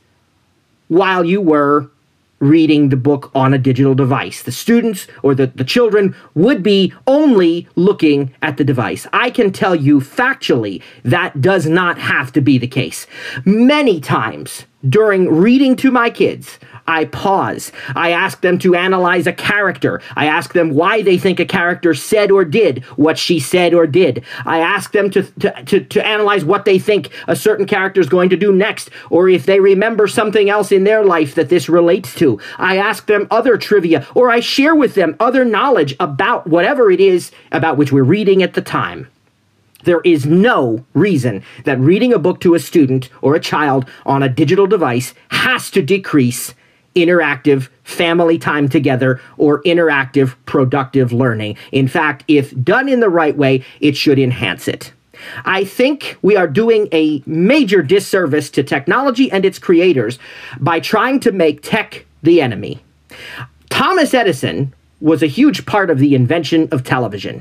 while you were reading the book on a digital device. The students or the, the children would be only looking at the device. I can tell you factually that does not have to be the case. Many times during reading to my kids, I pause. I ask them to analyze a character. I ask them why they think a character said or did what she said or did. I ask them to, to, to, to analyze what they think a certain character is going to do next, or if they remember something else in their life that this relates to. I ask them other trivia, or I share with them other knowledge about whatever it is about which we're reading at the time. There is no reason that reading a book to a student or a child on a digital device has to decrease interactive family time together or interactive productive learning. In fact, if done in the right way, it should enhance it. I think we are doing a major disservice to technology and its creators by trying to make tech the enemy. Thomas Edison was a huge part of the invention of television.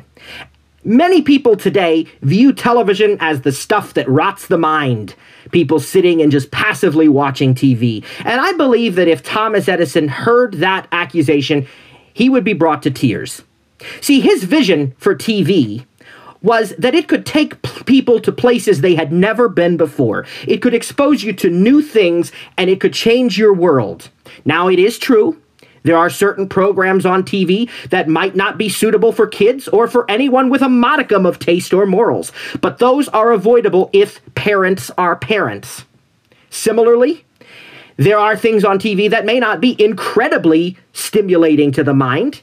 Many people today view television as the stuff that rots the mind. People sitting and just passively watching T V. And I believe that if Thomas Edison heard that accusation, he would be brought to tears. See, his vision for T V was that it could take people to places they had never been before. It could expose you to new things, and it could change your world. Now, it is true. There are certain programs on T V that might not be suitable for kids or for anyone with a modicum of taste or morals, but those are avoidable if parents are parents. Similarly, there are things on T V that may not be incredibly stimulating to the mind,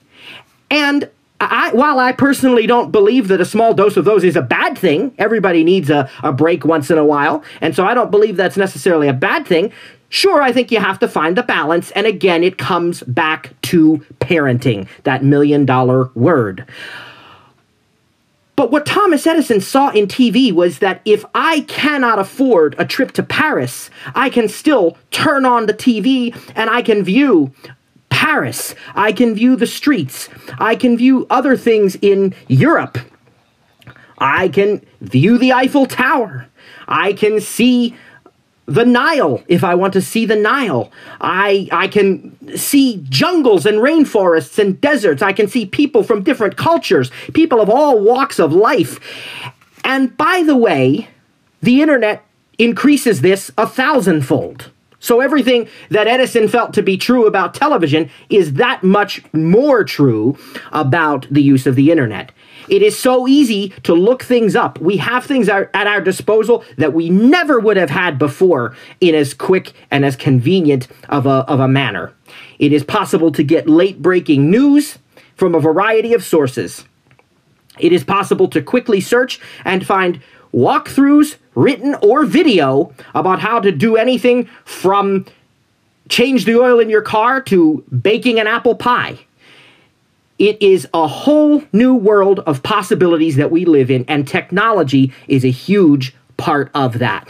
and I, while I personally don't believe that a small dose of those is a bad thing, everybody needs a, a break once in a while, and so I don't believe that's necessarily a bad thing. Sure, I think you have to find the balance, and again, it comes back to parenting, that million-dollar word. But what Thomas Edison saw in T V was that if I cannot afford a trip to Paris, I can still turn on the T V and I can view Paris. I can view the streets. I can view other things in Europe. I can view the Eiffel Tower. I can see the Nile, if I want to see the Nile. I, I can see jungles and rainforests and deserts. I can see people from different cultures, people of all walks of life. And by the way, the internet increases this a thousandfold. So everything that Edison felt to be true about television is that much more true about the use of the internet. It is so easy to look things up. We have things at our disposal that we never would have had before in as quick and as convenient of a, of a manner. It is possible to get late-breaking news from a variety of sources. It is possible to quickly search and find walkthroughs, written or video, about how to do anything from change the oil in your car to baking an apple pie. It is a whole new world of possibilities that we live in, and technology is a huge part of that.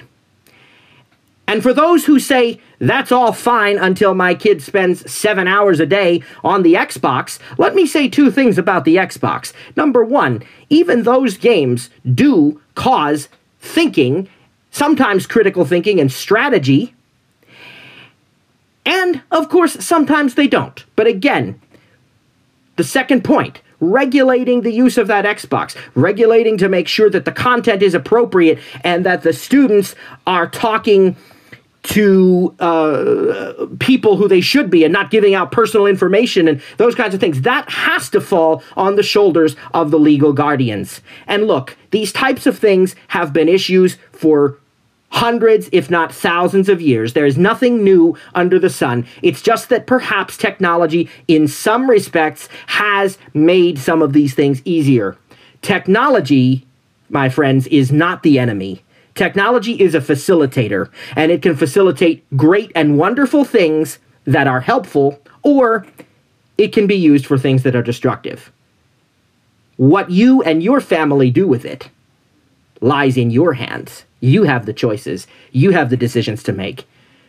And for those who say, that's all fine until my kid spends seven hours a day on the Xbox, let me say two things about the Xbox. Number one, even those games do cause thinking, sometimes critical thinking and strategy. And, of course, sometimes they don't. But again, the second point, regulating the use of that Xbox, regulating to make sure that the content is appropriate and that the students are talking to uh, people who they should be and not giving out personal information and those kinds of things. That has to fall on the shoulders of the legal guardians. And look, these types of things have been issues for hundreds, if not thousands of years. There is nothing new under the sun. It's just that perhaps technology, in some respects, has made some of these things easier. Technology, my friends, is not the enemy. Technology is a facilitator, and it can facilitate great and wonderful things that are helpful, or it can be used for things that are destructive. What you and your family do with it lies in your hands. You have the choices. You have the decisions to make.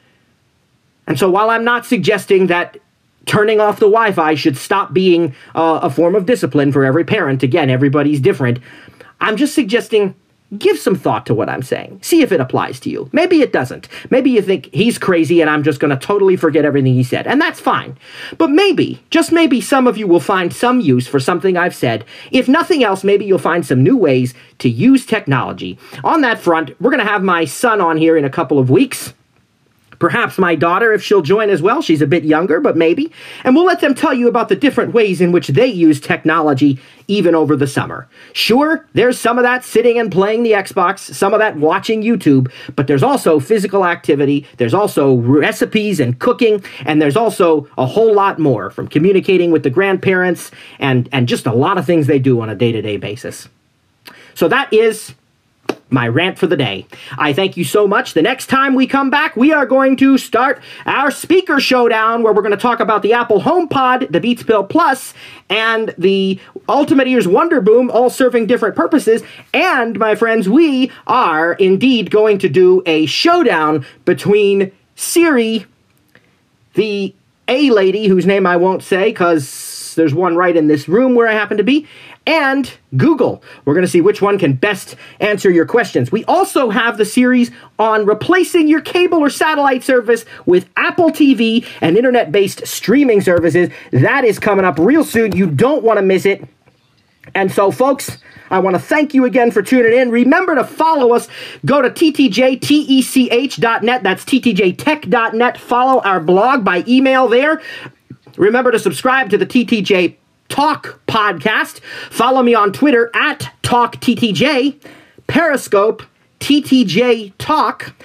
And so while I'm not suggesting that turning off the Wi-Fi should stop being uh, a form of discipline for every parent, again, everybody's different, I'm just suggesting give some thought to what I'm saying. See if it applies to you. Maybe it doesn't. Maybe you think he's crazy and I'm just going to totally forget everything he said. And that's fine. But maybe, just maybe, some of you will find some use for something I've said. If nothing else, maybe you'll find some new ways to use technology. On that front, we're going to have my son on here in a couple of weeks. Perhaps my daughter, if she'll join as well. She's a bit younger, but maybe. And we'll let them tell you about the different ways in which they use technology even over the summer. Sure, there's some of that sitting and playing the Xbox, some of that watching YouTube, but there's also physical activity, there's also recipes and cooking, and there's also a whole lot more, from communicating with the grandparents and, and just a lot of things they do on a day-to-day basis. So that is my rant for the day. I thank you so much. The next time we come back, we are going to start our speaker showdown, where we're going to talk about the Apple HomePod, the Beats Pill Plus, and the Ultimate Ears Wonder Boom, all serving different purposes. And, my friends, we are indeed going to do a showdown between Siri, the A lady, whose name I won't say because there's one right in this room where I happen to be, and Google. We're going to see which one can best answer your questions. We also have the series on replacing your cable or satellite service with Apple T V and internet-based streaming services. That is coming up real soon. You don't want to miss it. And so, folks, I want to thank you again for tuning in. Remember to follow us. Go to T T J tech dot net. That's T T J tech dot net. Follow our blog by email there. Remember to subscribe to the T T J Talk podcast. Follow me on Twitter at Talk T T J, Periscope T T J Talk,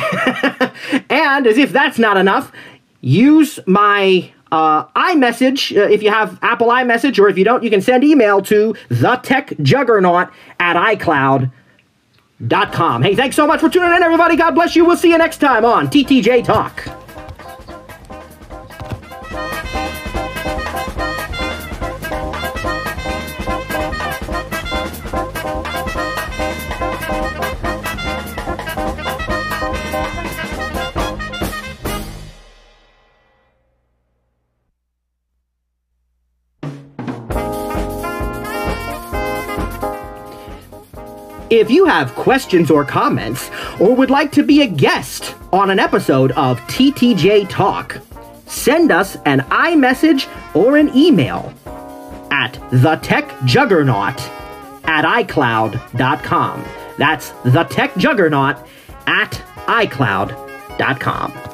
and as if that's not enough, use my uh, iMessage. Uh, if you have Apple iMessage, or if you don't, you can send email to the tech juggernaut at i cloud dot com. Hey, thanks so much for tuning in, everybody. God bless you. We'll see you next time on T T J Talk. If you have questions or comments, or would like to be a guest on an episode of T T J Talk, send us an iMessage or an email at the tech juggernaut at i cloud dot com. That's the tech juggernaut at i cloud dot com.